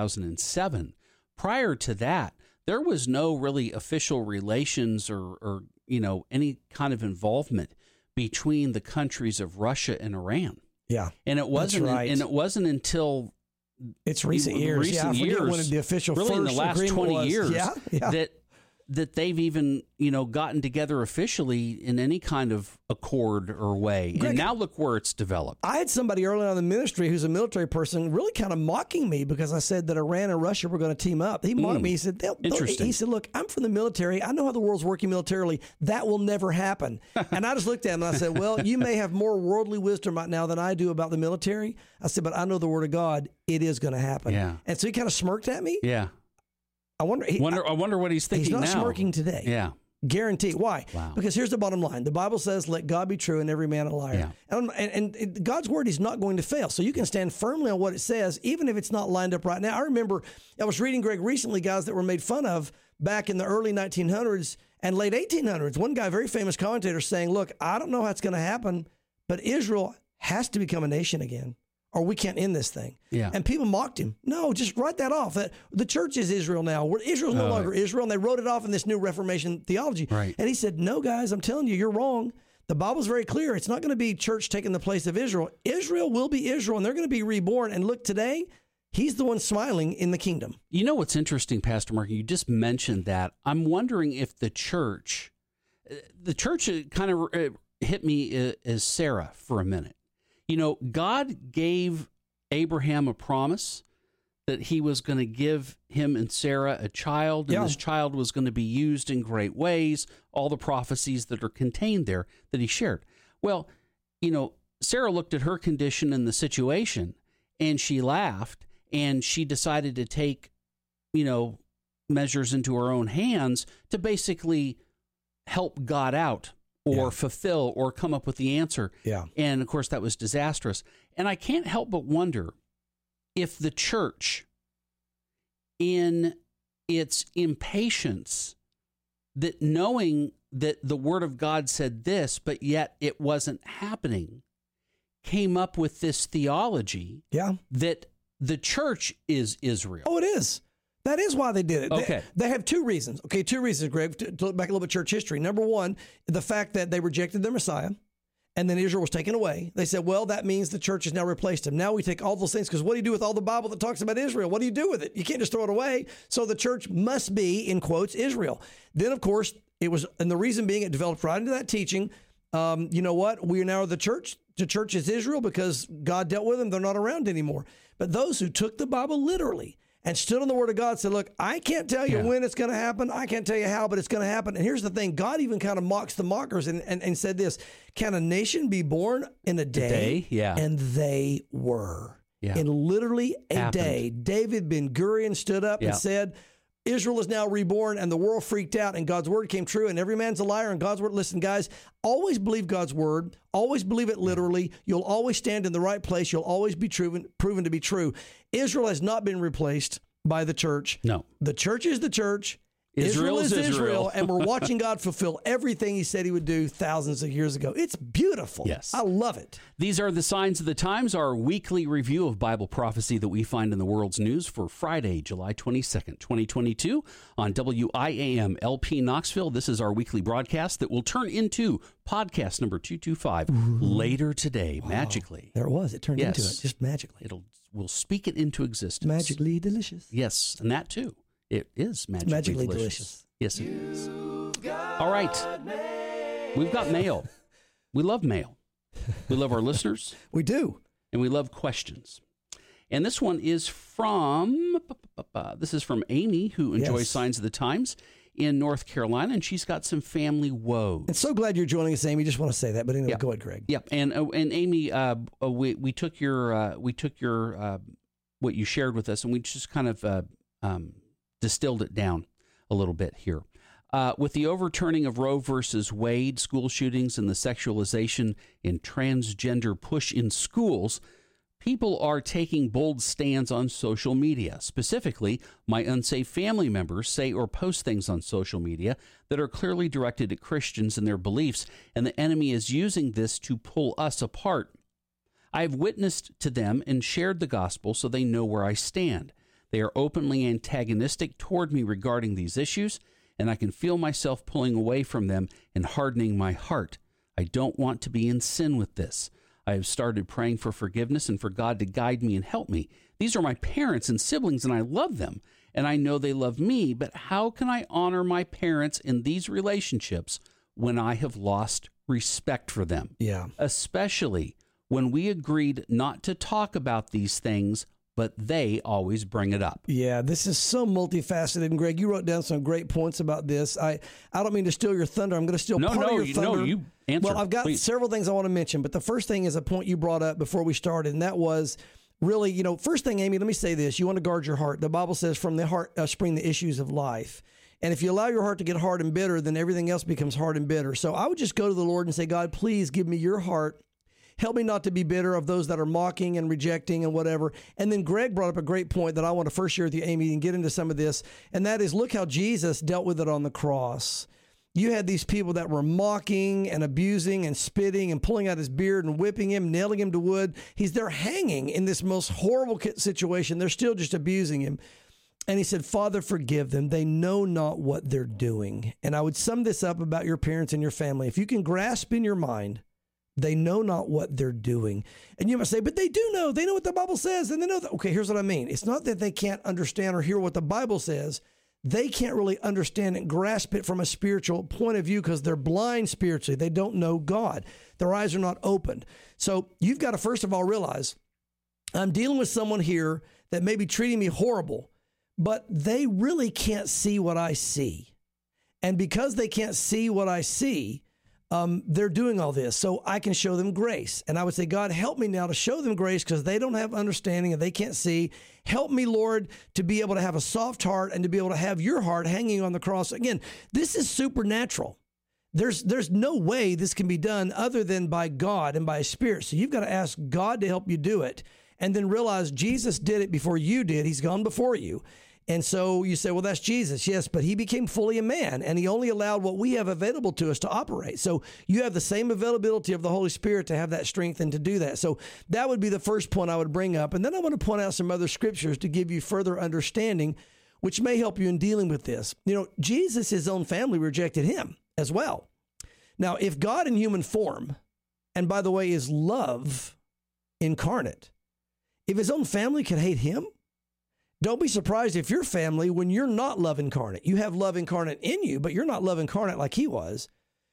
S8: 2007. Prior to that, there was no really official relations or any kind of involvement between the countries of Russia and Iran.
S9: Yeah.
S8: And it wasn't,
S9: right.
S8: And it wasn't until
S9: it's recent years. I forget when the official
S8: really
S9: first
S8: in the last
S9: agreement
S8: 20
S9: was.
S8: years
S9: that
S8: that they've even, gotten together officially in any kind of accord or way.
S9: Greg,
S8: and now look where it's developed.
S9: I had somebody early on in the ministry who's a military person really kind of mocking me because I said that Iran and Russia were going to team up. He mocked me. He said,
S8: Interesting.
S9: He said, look, I'm from the military. I know how the world's working militarily. That will never happen. And I just looked at him and I said, well, you may have more worldly wisdom right now than I do about the military. I said, but I know the word of God. It is going to happen.
S8: Yeah.
S9: And so he kind of smirked at me.
S8: Yeah.
S9: I wonder
S8: what he's thinking now.
S9: He's not smirking today.
S8: Yeah.
S9: Guarantee. Why?
S8: Wow.
S9: Because here's the bottom line. The Bible says, let God be true and every man a liar.
S8: Yeah.
S9: And God's word is not going to fail. So you can stand firmly on what it says, even if it's not lined up right now. I remember I was reading, Greg, recently, guys that were made fun of back in the early 1900s and late 1800s. One guy, very famous commentator, saying, look, I don't know how it's going to happen, but Israel has to become a nation again, or we can't end this thing.
S8: Yeah.
S9: And people mocked him. No, just write that off. That the church is Israel now. Israel's no longer Israel. And they wrote it off in this new Reformation theology.
S8: Right.
S9: And he said, no, guys, I'm telling you, you're wrong. The Bible's very clear. It's not going to be church taking the place of Israel. Israel will be Israel, and they're going to be reborn. And look, today, he's the one smiling in the kingdom.
S8: You know what's interesting, Pastor Mark? You just mentioned that. I'm wondering if the church kind of hit me as Sarah for a minute. God gave Abraham a promise that he was going to give him and Sarah a child, and this child was going to be used in great ways, all the prophecies that are contained there that he shared. Well, Sarah looked at her condition and the situation, and she laughed, and she decided to take, measures into her own hands to basically help God out or fulfill or come up with the answer.
S9: Yeah.
S8: And, of course, that was disastrous. And I can't help but wonder if the church, in its impatience, that knowing that the Word of God said this, but yet it wasn't happening, came up with this theology that the church is Israel.
S9: Oh, it is. That is why they did it.
S8: Okay.
S9: They have two reasons. Okay, two reasons, Greg, to look back a little bit at church history. Number one, the fact that they rejected their Messiah, and then Israel was taken away. They said, well, that means the church has now replaced him. Now we take all those things, because what do you do with all the Bible that talks about Israel? What do you do with it? You can't just throw it away. So the church must be, in quotes, Israel. Then, of course, it was, and the reason being, it developed right into that teaching. You know what? We are now the church. The church is Israel because God dealt with them. They're not around anymore. But those who took the Bible literally and stood on the Word of God said, look, I can't tell you when it's going to happen. I can't tell you how, but it's going to happen. And here's the thing. God even kind of mocks the mockers and said this, can a nation be born in a day?
S8: Yeah.
S9: And they were.
S8: Yeah.
S9: In literally a
S8: Happened.
S9: day. David Ben Gurion stood up and said, Israel is now reborn, and the world freaked out, and God's word came true, and every man's a liar, and God's word. Listen, guys, always believe God's word. Always believe it literally. You'll always stand in the right place. You'll always be proven to be true. Israel has not been replaced by the church.
S8: No.
S9: The church is the church.
S8: Israel is Israel.
S9: And we're watching God fulfill everything he said he would do thousands of years ago. It's beautiful.
S8: Yes.
S9: I love it.
S8: These are the signs of the times, our weekly review of Bible prophecy that we find in the world's news for Friday, July 22nd, 2022 on WIAM LP Knoxville. This is our weekly broadcast that will turn into podcast number 225 later today, magically.
S9: There it was. It turned into it, just magically.
S8: We'll speak it into existence.
S9: Magically delicious.
S8: Yes, and that too. It is magically delicious. Yes, it is. All right. We've got mail. We love mail. We love our listeners.
S9: We do.
S8: And we love questions. And this one is from Amy, who enjoys Signs of the Times in North Carolina, and she's got some family woes.
S9: I'm so glad you're joining us, Amy. Just want to say that, but anyway, go ahead, Greg.
S8: Yeah, and Amy, we took your what you shared with us, and we just kind of distilled it down a little bit here. With the overturning of Roe versus Wade, school shootings, and the sexualization and transgender push in schools, people are taking bold stands on social media. Specifically, my unsafe family members say or post things on social media that are clearly directed at Christians and their beliefs, and the enemy is using this to pull us apart. I have witnessed to them and shared the gospel so they know where I stand. They are openly antagonistic toward me regarding these issues, and I can feel myself pulling away from them and hardening my heart. I don't want to be in sin with this. I have started praying for forgiveness and for God to guide me and help me. These are my parents and siblings, and I love them, and I know they love me, but how can I honor my parents in these relationships when I have lost respect for them?
S9: Yeah.
S8: Especially when we agreed not to talk about these things, but they always bring it up.
S9: Yeah, this is so multifaceted. And Greg, you wrote down some great points about this. I don't mean to steal your thunder. I'm going to steal part of your thunder.
S8: No, you answer.
S9: Well, I've got several things I want to mention, but the first thing is a point you brought up before we started, and that was really, first thing, Amy, let me say this. You want to guard your heart. The Bible says from the heart spring the issues of life. And if you allow your heart to get hard and bitter, then everything else becomes hard and bitter. So I would just go to the Lord and say, God, please give me your heart. Help me not to be bitter of those that are mocking and rejecting and whatever. And then Greg brought up a great point that I want to first share with you, Amy, and get into some of this. And that is, look how Jesus dealt with it on the cross. You had these people that were mocking and abusing and spitting and pulling out his beard and whipping him, nailing him to wood. He's there hanging in this most horrible situation. They're still just abusing him. And he said, Father, forgive them. They know not what they're doing. And I would sum this up about your parents and your family. If you can grasp in your mind, they know not what they're doing. And you must say, but they do know. They know what the Bible says. And they know that. Okay, here's what I mean. It's not that they can't understand or hear what the Bible says. They can't really understand and grasp it from a spiritual point of view because they're blind spiritually. They don't know God. Their eyes are not opened. So you've got to, first of all, realize I'm dealing with someone here that may be treating me horrible, but they really can't see what I see. And because they can't see what I see, they're doing all this, so I can show them grace. And I would say, God, help me now to show them grace because they don't have understanding and they can't see. Help me, Lord, to be able to have a soft heart and to be able to have your heart hanging on the cross. Again, this is supernatural. There's no way this can be done other than by God and by His Spirit. So you've got to ask God to help you do it and then realize Jesus did it before you did. He's gone before you. And so you say, well, that's Jesus. Yes, but he became fully a man, and he only allowed what we have available to us to operate. So you have the same availability of the Holy Spirit to have that strength and to do that. So that would be the first point I would bring up. And then I want to point out some other scriptures to give you further understanding, which may help you in dealing with this. Jesus, his own family rejected him as well. Now, if God in human form, and by the way, is love incarnate, if his own family could hate him, don't be surprised if your family, when you're not love incarnate, you have love incarnate in you, but you're not love incarnate like he was,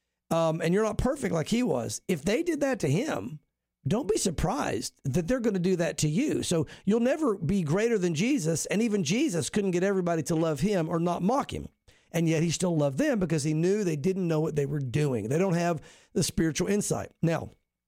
S9: and you're not perfect like he was. If they did that to him, don't be surprised that they're going to do that to you. So you'll never be greater than Jesus, and even Jesus couldn't get everybody to love him or not mock him. And yet he still loved them because he knew they didn't know what they were doing. They don't have the spiritual insight. Now,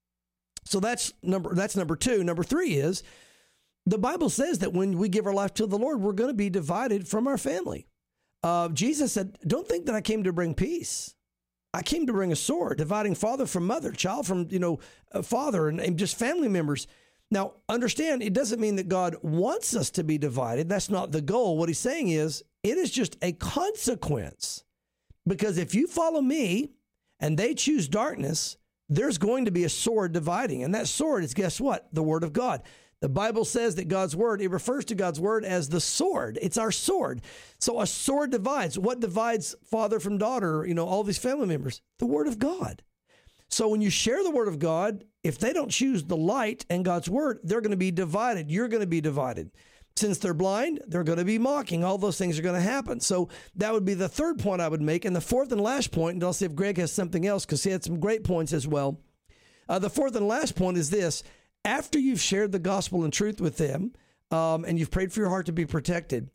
S9: so that's number two. Number three is, the Bible says that when we give our life to the Lord, we're going to be divided from our family. Jesus said, don't think that I came to bring peace. I came to bring a sword, dividing father from mother, child from, father, and just family members. Now, understand, it doesn't mean that God wants us to be divided. That's not the goal. What he's saying is, it is just a consequence. Because if you follow me and they choose darkness, there's going to be a sword dividing. And that sword is, guess what? The Word of God. The Bible says that God's Word, it refers to God's Word as the sword. It's our sword. So a sword divides. What divides father from daughter, all these family members? The Word of God. So when you share the Word of God, if they don't choose the light and God's Word, they're going to be divided. You're going to be divided. Since they're blind, they're going to be mocking. All those things are going to happen. So that would be the third point I would make. And the fourth and last point, and I'll see if Greg has something else because he had some great points as well. The fourth and last point is this. After you've shared the gospel and truth with them, and you've prayed for your heart to be protected,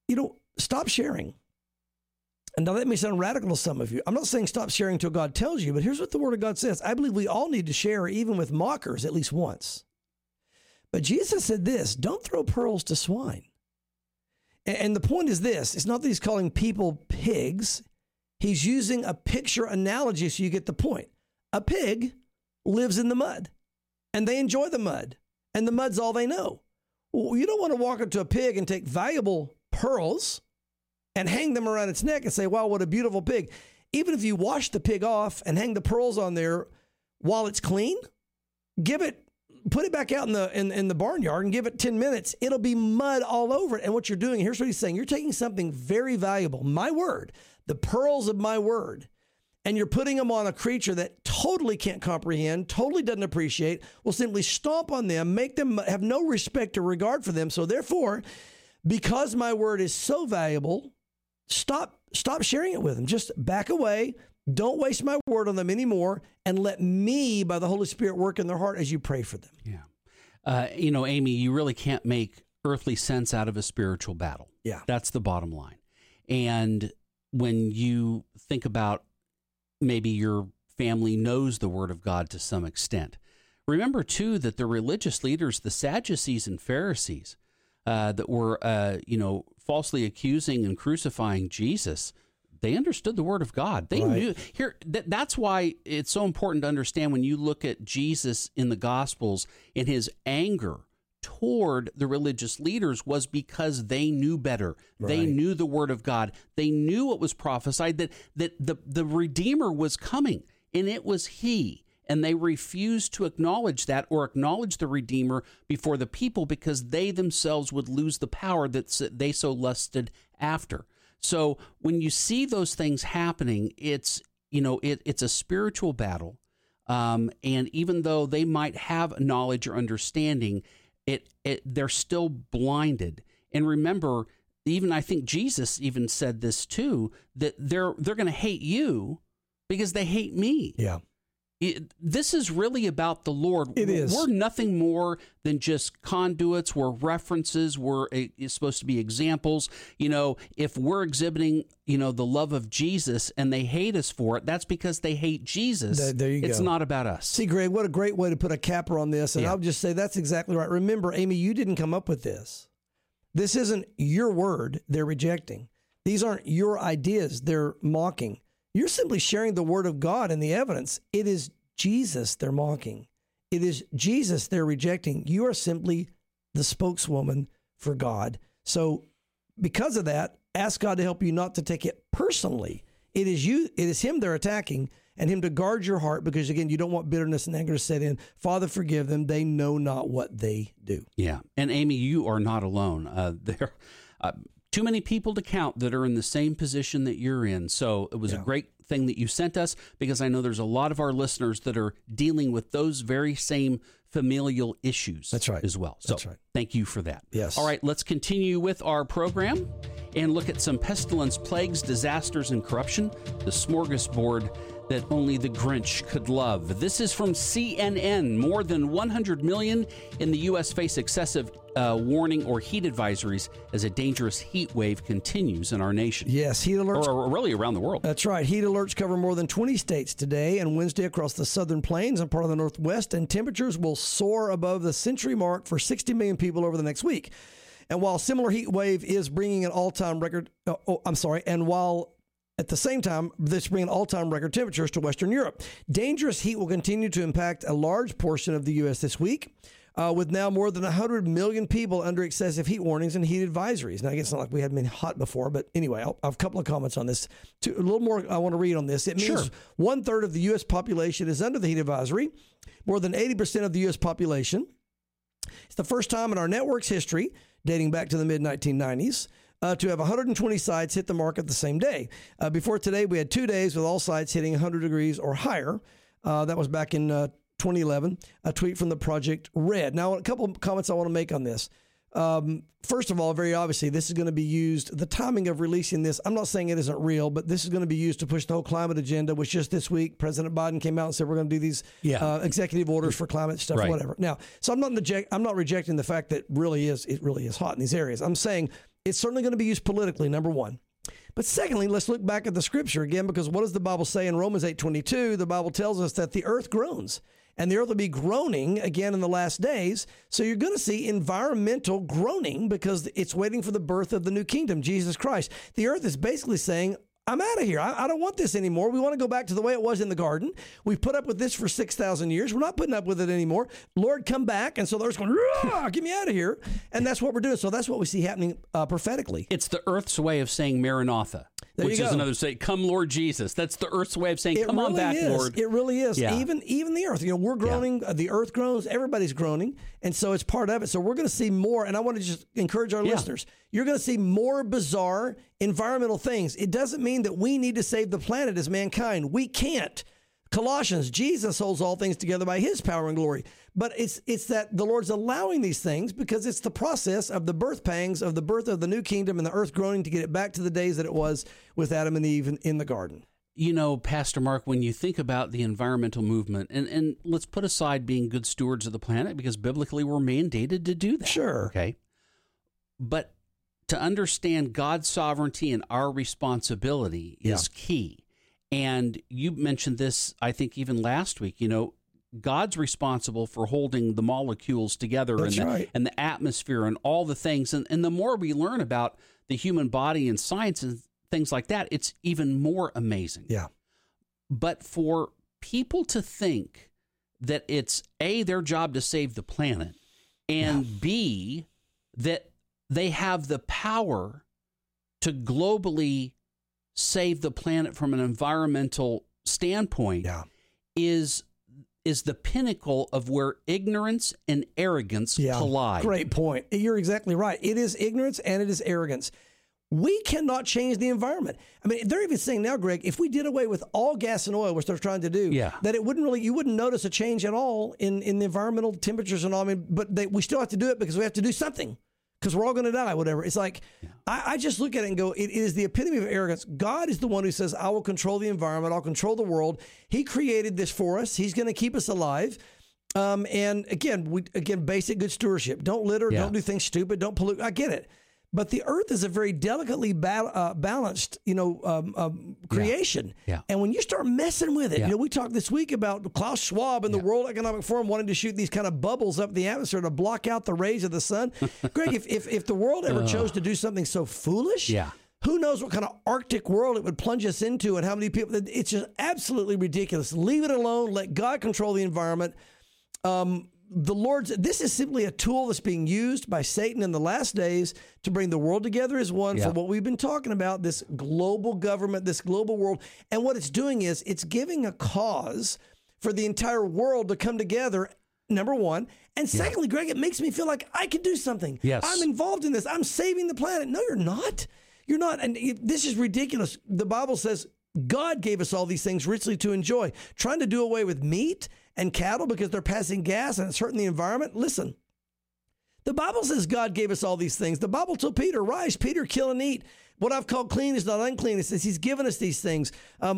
S9: stop sharing. And now that may sound radical to some of you. I'm not saying stop sharing until God tells you, but here's what the Word of God says. I believe we all need to share even with mockers at least once. But Jesus said this, don't throw pearls to swine. And the point is this, it's not that he's calling people pigs. He's using a picture analogy so you get the point. A pig lives in the mud. And they enjoy the mud, and the mud's all they know. Well, you don't want to walk up to a pig and take valuable pearls and hang them around its neck and say, wow, what a beautiful pig. Even if you wash the pig off and hang the pearls on there while it's clean, put it back out in the barnyard and give it 10 minutes. It'll be mud all over it. And what you're doing, here's what he's saying. You're taking something very valuable, my word, the pearls of my word, and you're putting them on a creature that totally can't comprehend, totally doesn't appreciate, will simply stomp on them, make them have no respect or regard for them. So therefore, because my word is so valuable, stop sharing it with them. Just back away. Don't waste my word on them anymore, and let me, by the Holy Spirit, work in their heart as you pray for them.
S8: Yeah. Amy, you really can't make earthly sense out of a spiritual battle.
S9: Yeah.
S8: That's the bottom line. And when you think about maybe your family knows the word of God to some extent, remember, too, that the religious leaders, the Sadducees and Pharisees, that were, falsely accusing and crucifying Jesus, they understood the word of God. They knew here. That's why it's so important to understand when you look at Jesus in the Gospels, in his anger toward the religious leaders was because they knew better. Right. They knew the word of God. They knew what was prophesied, that the Redeemer was coming, and it was he. And they refused to acknowledge that or acknowledge the Redeemer before the people because they themselves would lose the power that they so lusted after. So when you see those things happening, it's a spiritual battle, and even though they might have knowledge or understanding, they're still blinded. And remember, even I think Jesus even said this too, that they're going to hate you because they hate me.
S9: Yeah.
S8: This is really about the Lord.
S9: It is.
S8: We're nothing more than just conduits. We're references. It's supposed to be examples. If we're exhibiting, the love of Jesus and they hate us for it, that's because they hate Jesus.
S9: There you go.
S8: It's not about us.
S9: See, Greg, what a great way to put a capper on this. And I'll just say that's exactly right. Remember, Amy, you didn't come up with this. This isn't your word they're rejecting. These aren't your ideas they're mocking. You're simply sharing the word of God and the evidence. It is Jesus they're mocking. It is Jesus they're rejecting. You are simply the spokeswoman for God. So because of that, ask God to help you not to take it personally. It is him they're attacking, and him to guard your heart because, again, you don't want bitterness and anger to set in. Father, forgive them. They know not what they do.
S8: Yeah. And Amy, you are not alone. There too many people to count that are in the same position that you're in. So it was a great thing that you sent us, because I know there's a lot of our listeners that are dealing with those very same familial issues.
S9: That's right.
S8: As well. So
S9: That's right.
S8: Thank you for that.
S9: Yes.
S8: All right, let's continue with our program and look at some pestilence, plagues, disasters, and corruption, the smorgasbord that only the Grinch could love. This is from CNN. More than 100 million in the U.S. face excessive warning or heat advisories as a dangerous heat wave continues in our nation.
S9: Yes, heat alerts.
S8: Or really around the world.
S9: That's right. Heat alerts cover more than 20 states today and Wednesday across the southern plains and part of the Northwest, and temperatures will soar above the century mark for 60 million people over the next week. And while similar heat wave is bringing an all-time record, while at the same time, this bringing all-time record temperatures to Western Europe. Dangerous heat will continue to impact a large portion of the U.S. this week, with now more than 100 million people under excessive heat warnings and heat advisories. Now, I guess it's not like we hadn't been hot before, but anyway, I have a couple of comments on this. A little more I want to read on this. It means 1/3 of the U.S. population is under the heat advisory, more than 80% of the U.S. population. It's the first time in our network's history, dating back to the mid-1990s, to have 120 sites hit the mark at the same day. Before today, we had 2 days with all sites hitting 100 degrees or higher. That was back in 2011, a tweet from the Project Red. Now, a couple of comments I want to make on this. First of all, very obviously, this is going to be used, the timing of releasing this, I'm not saying it isn't real, but this is going to be used to push the whole climate agenda, which just this week, President Biden came out and said, we're going to do these executive orders for climate stuff, whatever. Now, so I'm not rejecting the fact that it really is hot in these areas. I'm saying it's certainly going to be used politically, number one. But secondly, let's look back at the scripture again, because what does the Bible say in Romans 8:22? The Bible tells us that the earth groans, and the earth will be groaning again in the last days. So you're going to see environmental groaning because it's waiting for the birth of the new kingdom, Jesus Christ. The earth is basically saying, I'm out of here. I don't want this anymore. We want to go back to the way it was in the garden. We've put up with this for 6,000 years. We're not putting up with it anymore. Lord, come back. And so the earth's going, get me out of here. And that's what we're doing. So that's what we see happening prophetically.
S8: It's the earth's way of saying Maranatha.
S9: There
S8: which
S9: you
S8: is
S9: go.
S8: another say, come Lord Jesus. That's the earth's way of saying,
S9: It
S8: come on
S9: really
S8: back,
S9: is.
S8: Lord.
S9: It really is.
S8: Yeah.
S9: Even the earth. We're groaning. The earth groans. Everybody's groaning, and so it's part of it. So we're going to see more. And I want to just encourage our listeners. You're going to see more bizarre environmental things. It doesn't mean that we need to save the planet as mankind. We can't. Colossians, Jesus holds all things together by his power and glory. But it's that the Lord's allowing these things because it's the process of the birth pangs of the birth of the new kingdom and the earth groaning to get it back to the days that it was with Adam and Eve in the garden.
S8: Pastor Mark, when you think about the environmental movement, and let's put aside being good stewards of the planet because biblically we're mandated to do that.
S9: Sure.
S8: Okay. But to understand God's sovereignty and our responsibility is key. And you mentioned this, I think, even last week. God's responsible for holding the molecules together and the atmosphere and all the things. And the more we learn about the human body and science and things like that, it's even more amazing.
S9: Yeah.
S8: But for people to think that it's A, their job to save the planet, and B, that they have the power to globally save the planet from an environmental standpoint is the pinnacle of where ignorance and arrogance collide.
S9: Great point. You're exactly right. It is ignorance and it is arrogance. We cannot change the environment. I mean, they're even saying now, Greg, if we did away with all gas and oil, which they're trying to do, that it wouldn't you wouldn't notice a change at all in the environmental temperatures and all. I mean, but we still have to do it because we have to do something. Because we're all going to die, whatever. It's like, I just look at it and go, it is the epitome of arrogance. God is the one who says, I will control the environment. I'll control the world. He created this for us. He's going to keep us alive. And again, basic good stewardship. Don't litter. Don't do things stupid. Don't pollute. I get it. But the earth is a very delicately balanced, creation.
S8: Yeah.
S9: And when you start messing with it, we talked this week about Klaus Schwab and the World Economic Forum wanting to shoot these kind of bubbles up the atmosphere to block out the rays of the sun. Greg, if the world ever chose to do something so foolish, who knows what kind of Arctic world it would plunge us into and how many people. It's just absolutely ridiculous. Leave it alone. Let God control the environment. This is simply a tool that's being used by Satan in the last days to bring the world together as one for what we've been talking about, this global government, this global world. And what it's doing is it's giving a cause for the entire world to come together, number one. And secondly, Greg, it makes me feel like I can do something.
S8: Yes.
S9: I'm involved in this. I'm saving the planet. No, you're not. You're not. And this is ridiculous. The Bible says God gave us all these things richly to enjoy. Trying to do away with meat and cattle because they're passing gas and it's hurting the environment. Listen, the Bible says God gave us all these things. The Bible told Peter, rise, Peter, kill and eat. What I've called clean is not unclean. It says he's given us these things.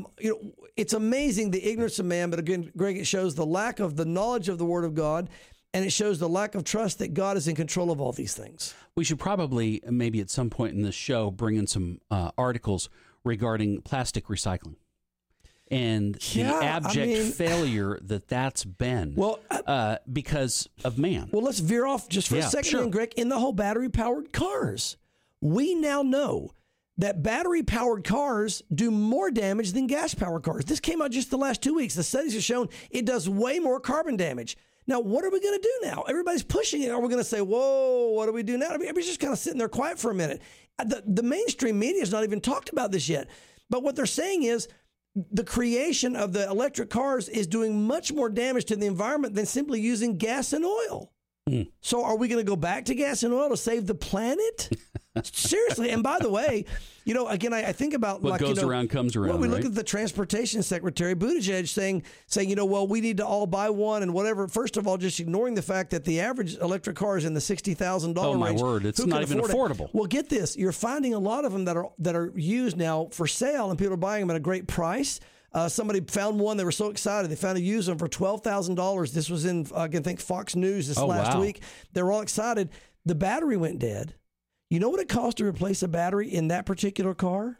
S9: It's amazing the ignorance of man, but again, Greg, it shows the lack of the knowledge of the Word of God, and it shows the lack of trust that God is in control of all these things.
S8: We should probably, maybe at some point in this show, bring in some articles regarding plastic recycling. And the abject failure that's been because of man.
S9: Well, let's veer off just for a second, Greg. In the whole battery-powered cars, we now know that battery-powered cars do more damage than gas-powered cars. This came out just the last 2 weeks. The studies have shown it does way more carbon damage. Now, what are we going to do now? Everybody's pushing it. Are we going to say, whoa, what do we do now? Everybody's just kind of sitting there quiet for a minute. The mainstream media has not even talked about this yet. But what they're saying is, the creation of the electric cars is doing much more damage to the environment than simply using gas and oil. So are we going to go back to gas and oil to save the planet? Seriously. And by the way, again, I think about
S8: what goes around comes around.
S9: Well, we look at the transportation secretary, Buttigieg, saying, we need to all buy one and whatever. First of all, just ignoring the fact that the average electric car is in the $60,000 range.
S8: Oh, my word. It's not even affordable.
S9: Well, get this. You're finding a lot of them that are used now for sale and people are buying them at a great price. Somebody found one. They were so excited. They found a used one for $12,000. This was in, I think, Fox News last week. They were all excited. The battery went dead. You know what it cost to replace a battery in that particular car?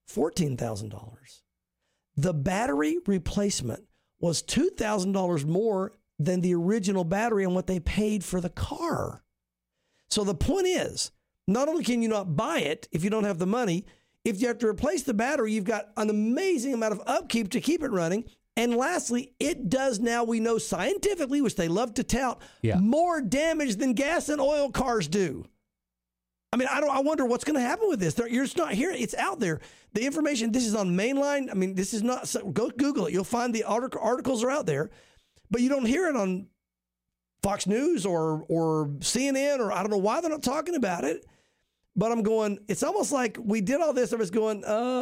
S9: $14,000. The battery replacement was $2,000 more than the original battery and what they paid for the car. So the point is, not only can you not buy it if you don't have the money, if you have to replace the battery, you've got an amazing amount of upkeep to keep it running. And lastly, it does now, we know scientifically, which they love to tout, more damage than gas and oil cars do. I mean, I wonder what's going to happen with this. You're just not hearing. It's out there. The information. This is on Mainline. I mean, this is not. So go Google it. You'll find the articles are out there, but you don't hear it on Fox News or CNN, or I don't know why they're not talking about it. But I'm going. It's almost like we did all this. I was going.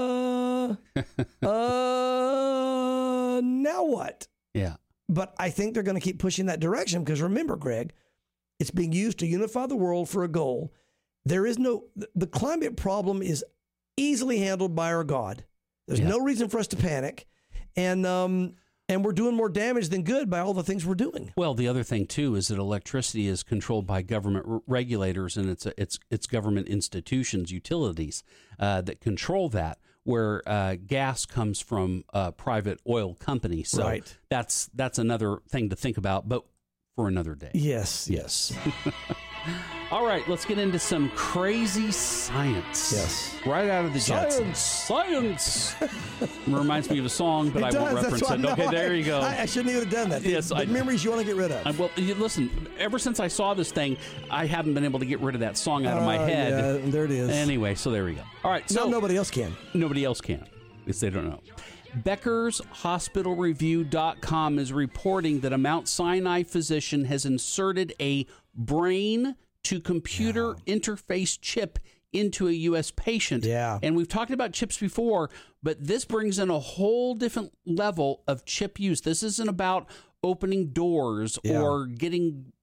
S9: Now what?
S8: Yeah.
S9: But I think they're going to keep pushing that direction because remember, Greg, it's being used to unify the world for a goal. There is the climate problem is easily handled by our God. There's no reason for us to panic. And we're doing more damage than good by all the things we're doing.
S8: Well, the other thing, too, is that electricity is controlled by government regulators, and it's government institutions, utilities, that control that, where gas comes from a private oil company. So
S9: right.
S8: that's another thing to think about, but for another day.
S9: Yes.
S8: All right, let's get into some crazy science.
S9: Yes.
S8: Right out of the Jetsons. Science! Reminds me of a song, but I won't reference it. Okay, there you go.
S9: I shouldn't even have done that.
S8: Yes,
S9: the memories you want to get rid of.
S8: Well, listen, ever since I saw this thing, I haven't been able to get rid of that song out of my head.
S9: Yeah, there it is.
S8: Anyway, so there we go. All right, so
S9: nobody else can.
S8: Nobody else can, because they don't know. BeckersHospitalReview.com is reporting that a Mount Sinai physician has inserted a brain-to-computer interface chip into a U.S. patient.
S9: Yeah.
S8: And we've talked about chips before, but this brings in a whole different level of chip use. This isn't about opening doors or getting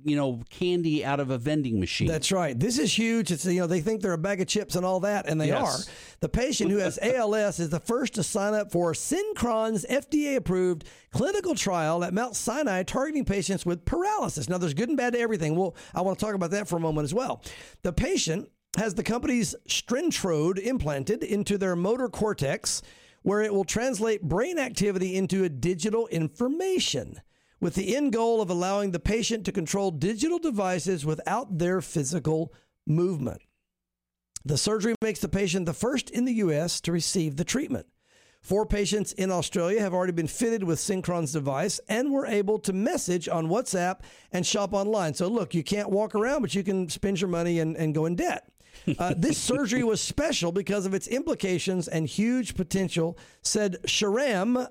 S8: candy out of a vending machine.
S9: That's right. This is huge. It's they think they're a bag of chips and all that, and they are. The patient who has ALS is the first to sign up for Synchron's FDA-approved clinical trial at Mount Sinai targeting patients with paralysis. Now, there's good and bad to everything. Well, I want to talk about that for a moment as well. The patient has the company's Strentrode implanted into their motor cortex, where it will translate brain activity into a digital information, with the end goal of allowing the patient to control digital devices without their physical movement. The surgery makes the patient the first in the U.S. to receive the treatment. 4 patients in Australia have already been fitted with Synchron's device and were able to message on WhatsApp and shop online. So look, you can't walk around, but you can spend your money and go in debt. This surgery was special because of its implications and huge potential, said Shahram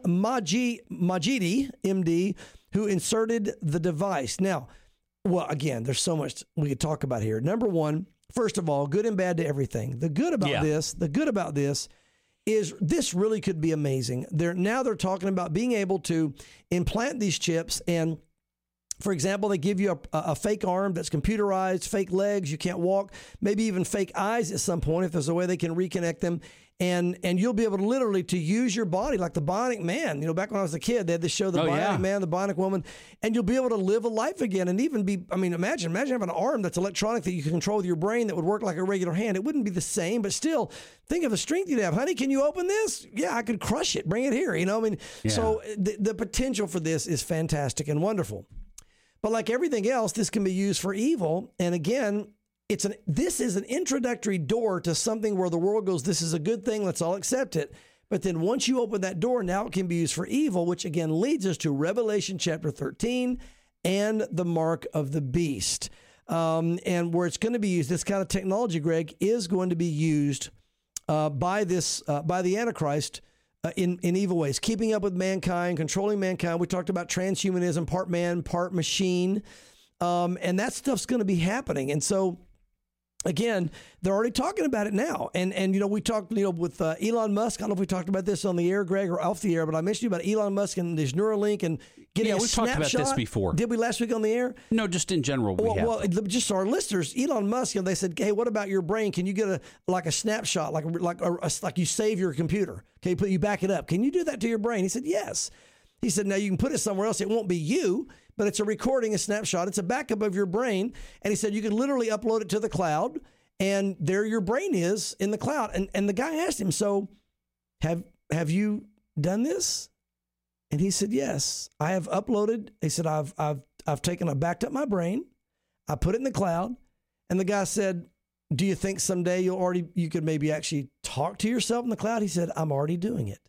S9: Majidi, MD, who inserted the device. Now, well, again, there's so much we could talk about here. Number one, first of all, good and bad to everything. The good about this is this really could be amazing. They're talking about being able to implant these chips, and for example, they give you a fake arm that's computerized, fake legs, you can't walk, maybe even fake eyes at some point if there's a way they can reconnect them. And you'll be able to literally to use your body like the Bionic Man. Back when I was a kid, they had this show, the Bionic Man, the Bionic Woman, and you'll be able to live a life again and even be, imagine having an arm that's electronic that you can control with your brain that would work like a regular hand. It wouldn't be the same, but still, think of the strength you'd have. Honey, can you open this? Yeah, I could crush it. Bring it here. So the potential for this is fantastic and wonderful. But like everything else, this can be used for evil. And again, this is an introductory door to something where the world goes, this is a good thing, let's all accept it. But then once you open that door, now it can be used for evil, which again leads us to Revelation chapter 13 and the mark of the beast. And where it's going to be used, this kind of technology, Greg, is going to be used by the Antichrist in evil ways, keeping up with mankind, controlling mankind. We talked about transhumanism, part man, part machine. And that stuff's going to be happening. And so, again, they're already talking about it now. And we talked, with Elon Musk. I don't know if we talked about this on the air, Greg, or off the air, but I mentioned about Elon Musk and this Neuralink and getting a snapshot.
S8: Yeah, we talked about this before.
S9: Did we last week on the air?
S8: No, just in general.
S9: Well, just our listeners, Elon Musk, they said, hey, what about your brain? Can you get a snapshot, like you save your computer? Okay, you back it up. Can you do that to your brain? He said, yes. He said, now you can put it somewhere else. It won't be you, but it's a recording, a snapshot. It's a backup of your brain. And he said, you can literally upload it to the cloud, and there your brain is in the cloud. And the guy asked him, so have you done this? And he said, yes, I have uploaded. He said, I've backed up my brain. I put it in the cloud. And the guy said, do you think someday you could maybe actually talk to yourself in the cloud? He said, I'm already doing it.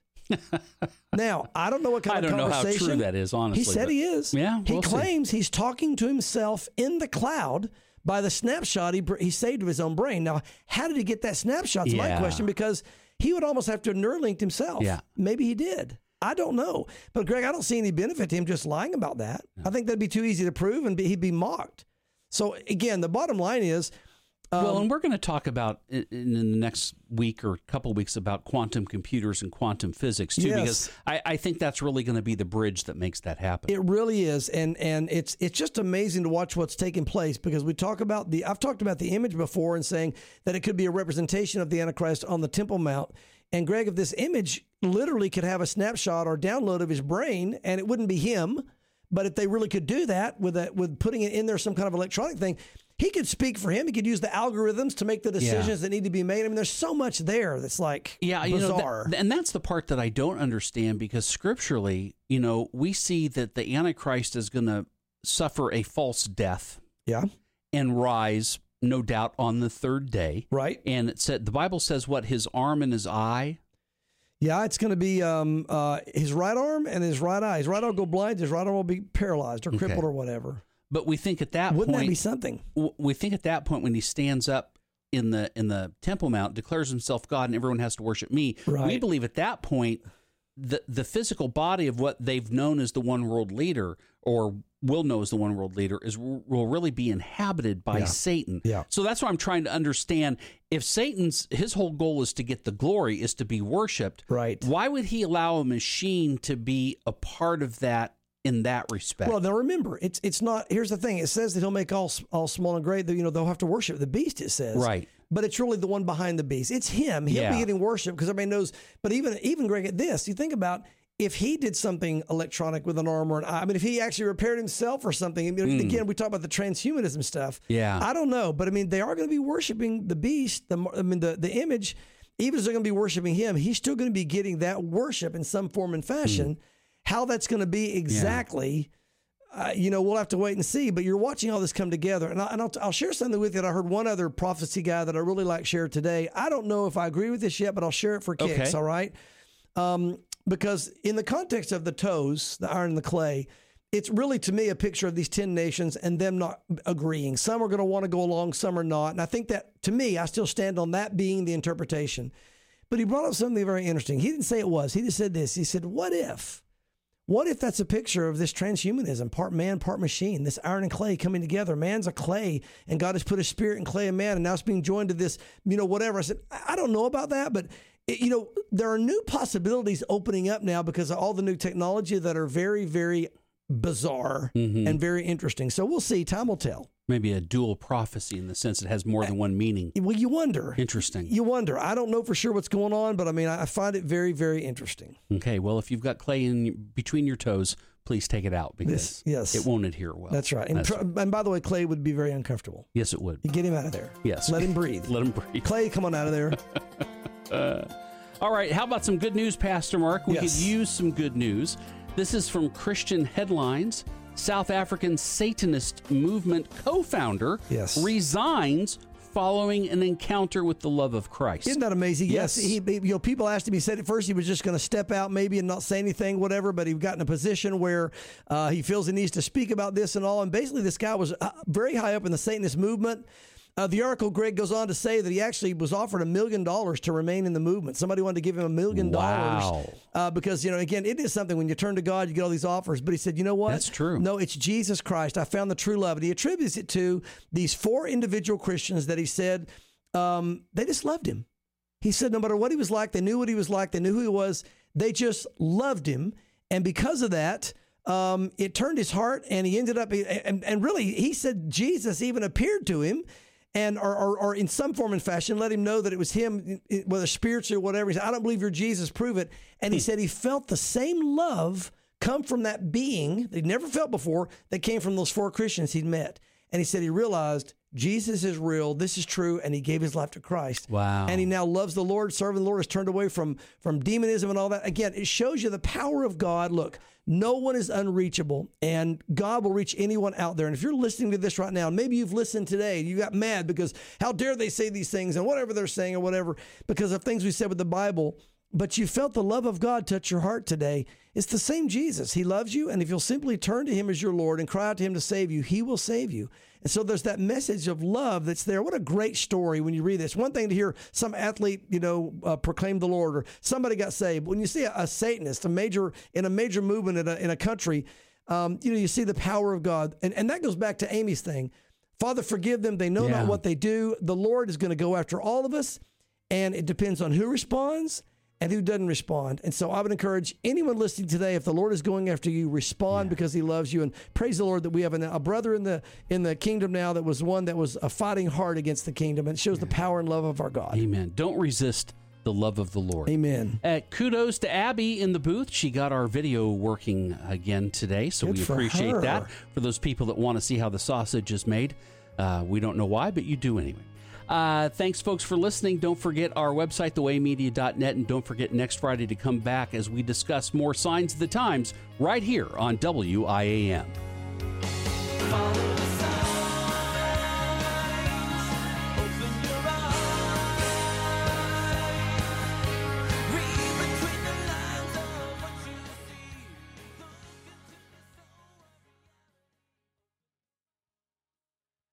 S9: Now, I don't know what kind of conversation.
S8: I don't know how true that is, honestly.
S9: He said he is.
S8: Yeah,
S9: he claims he's talking to himself in the cloud, by the snapshot he saved of his own brain. Now, how did he get that snapshot? Is my
S8: Yeah.
S9: question, because he would almost have to have Neuralinked himself.
S8: Yeah.
S9: Maybe he did. I don't know. But Greg, I don't see any benefit to him just lying about that. I think that'd be too easy to prove, and he'd be mocked. So again, the bottom line is,
S8: Well, and we're going to talk about in the next week or couple weeks about quantum computers and quantum physics too,
S9: Yes.
S8: because I think that's really going to be the bridge that makes that happen.
S9: it really is, and it's just amazing to watch what's taking place, because I've talked about the image before and saying that it could be a representation of the Antichrist on the Temple Mount. And Greg, if this image literally could have a snapshot or download of his brain, and it wouldn't be him, but if they really could do that with putting it in there, some kind of electronic thing, he could speak for him. He could use the algorithms to make the decisions that need to be made. I mean, there's so much there that's like bizarre.
S8: And that's the part that I don't understand, because scripturally, we see that the Antichrist is going to suffer a false death
S9: Yeah,
S8: and rise, no doubt, on the third day.
S9: right.
S8: And it said, the Bible says, what, his arm and his eye?
S9: Yeah, it's going to be his right arm and his right eye. His right arm will go blind. His right arm will be paralyzed or crippled or whatever.
S8: But we think at that
S9: Wouldn't
S8: point,
S9: that be something?
S8: we think at that point when he stands up in the Temple Mount, declares himself God, and everyone has to worship me.
S9: Right.
S8: We believe at that point the physical body of what they've known as the one world leader, or will know as the one world leader, will really be inhabited by Satan.
S9: Yeah.
S8: So that's what I'm trying to understand. If his whole goal is to get the glory, is to be worshipped,
S9: Right.
S8: why would he allow a machine to be a part of that in that respect?
S9: Well, now remember, it's not. Here's the thing: it says that he'll make all small and great. They'll have to worship the beast. It says,
S8: Right.
S9: But it's really the one behind the beast. It's him. He'll be getting worship because everybody knows. But even Greg, at this, you think about if he did something electronic with an arm or an eye. I mean, if he actually repaired himself or something. Again, we talk about the transhumanism stuff.
S8: Yeah.
S9: I don't know, but I mean, they are going to be worshiping the beast. The image. Even as they're going to be worshiping him, he's still going to be getting that worship in some form and fashion. How that's going to be exactly, we'll have to wait and see. But you're watching all this come together. And I'll share something with you that I heard one other prophecy guy that I really like share today. I don't know if I agree with this yet, but I'll share it for kicks, all right? Because in the context of the toes, the iron and the clay, it's really, to me, a picture of these 10 nations and them not agreeing. Some are going to want to go along, some are not. And I think that, to me, I still stand on that being the interpretation. But he brought up something very interesting. He didn't say it was. He just said this. He said, what if that's a picture of this transhumanism, part man, part machine, this iron and clay coming together? Man's a clay, and God has put his spirit in clay and man, and now it's being joined to this, whatever. I said, I don't know about that, but, there are new possibilities opening up now because of all the new technology that are very, very bizarre and very interesting. So we'll see. Time will tell.
S8: Maybe a dual prophecy in the sense it has more than one meaning.
S9: Well, you wonder.
S8: Interesting.
S9: You wonder. I don't know for sure what's going on, but I mean, I find it very, very interesting.
S8: Okay, well, if you've got clay between your toes, please take it out because
S9: Yes.
S8: it won't adhere well.
S9: That's right. And by the way, clay would be very uncomfortable.
S8: Yes, it would.
S9: You get him out of there.
S8: Yes.
S9: Let him breathe.
S8: Let him breathe.
S9: Clay, come on out of there.
S8: All right, how about some good news, Pastor Mark? We
S9: Yes.
S8: could use some good news. This is from Christian Headlines. South African Satanist movement co-founder
S9: Yes.
S8: resigns following an encounter with the love of Christ.
S9: Isn't that amazing?
S8: Yes.
S9: He people asked him, he said at first he was just going to step out maybe and not say anything, whatever, but he got in a position where he feels he needs to speak about this and all. And basically this guy was very high up in the Satanist movement. The article, Greg, goes on to say that he actually was offered $1 million to remain in the movement. Somebody wanted to give him $1 million because, again, it is something when you turn to God, you get all these offers. But he said, you know what?
S8: That's true.
S9: No, it's Jesus Christ. I found the true love. And he attributes it to these 4 individual Christians that he said they just loved him. He said no matter what he was like, they knew what he was like, they knew who he was, they just loved him. And because of that, it turned his heart, and he ended up, and really, he said Jesus even appeared to him. And or in some form and fashion, let him know that it was him, whether spiritually or whatever. He said, I don't believe you're Jesus, prove it. And he said he felt the same love come from that being that he'd never felt before that came from those 4 Christians he'd met. And he said he realized Jesus is real, this is true, and he gave his life to Christ.
S8: Wow.
S9: And he now loves the Lord, serving the Lord, has turned away from demonism and all that. Again, it shows you the power of God. Look, no one is unreachable, and God will reach anyone out there. And if you're listening to this right now, and maybe you've listened today, you got mad because how dare they say these things and whatever they're saying or whatever, because of things we said with the Bible, but you felt the love of God touch your heart today, it's the same Jesus. He loves you, and if you'll simply turn to him as your Lord and cry out to him to save you, he will save you. And so there's that message of love that's there. What a great story when you read this. One thing to hear some athlete, proclaim the Lord, or somebody got saved. When you see a Satanist, in a major movement in a country, you see the power of God. And that goes back to Amy's thing. Father, forgive them. They know not what they do. The Lord is going to go after all of us, and it depends on who responds and who doesn't respond. And so I would encourage anyone listening today, if the Lord is going after you, respond because he loves you. And praise the Lord that we have a brother in the kingdom now that was one that was fighting hard against the kingdom. And it shows the power and love of our God.
S8: Amen. Don't resist the love of the Lord.
S9: Amen.
S8: Kudos to Abby in the booth. She got our video working again today, so we appreciate that. For those people that want to see how the sausage is made, we don't know why, but you do anyway. Thanks, folks, for listening. Don't forget our website, thewaymedia.net, and don't forget next Friday to come back as we discuss more signs of the times right here on WIAM.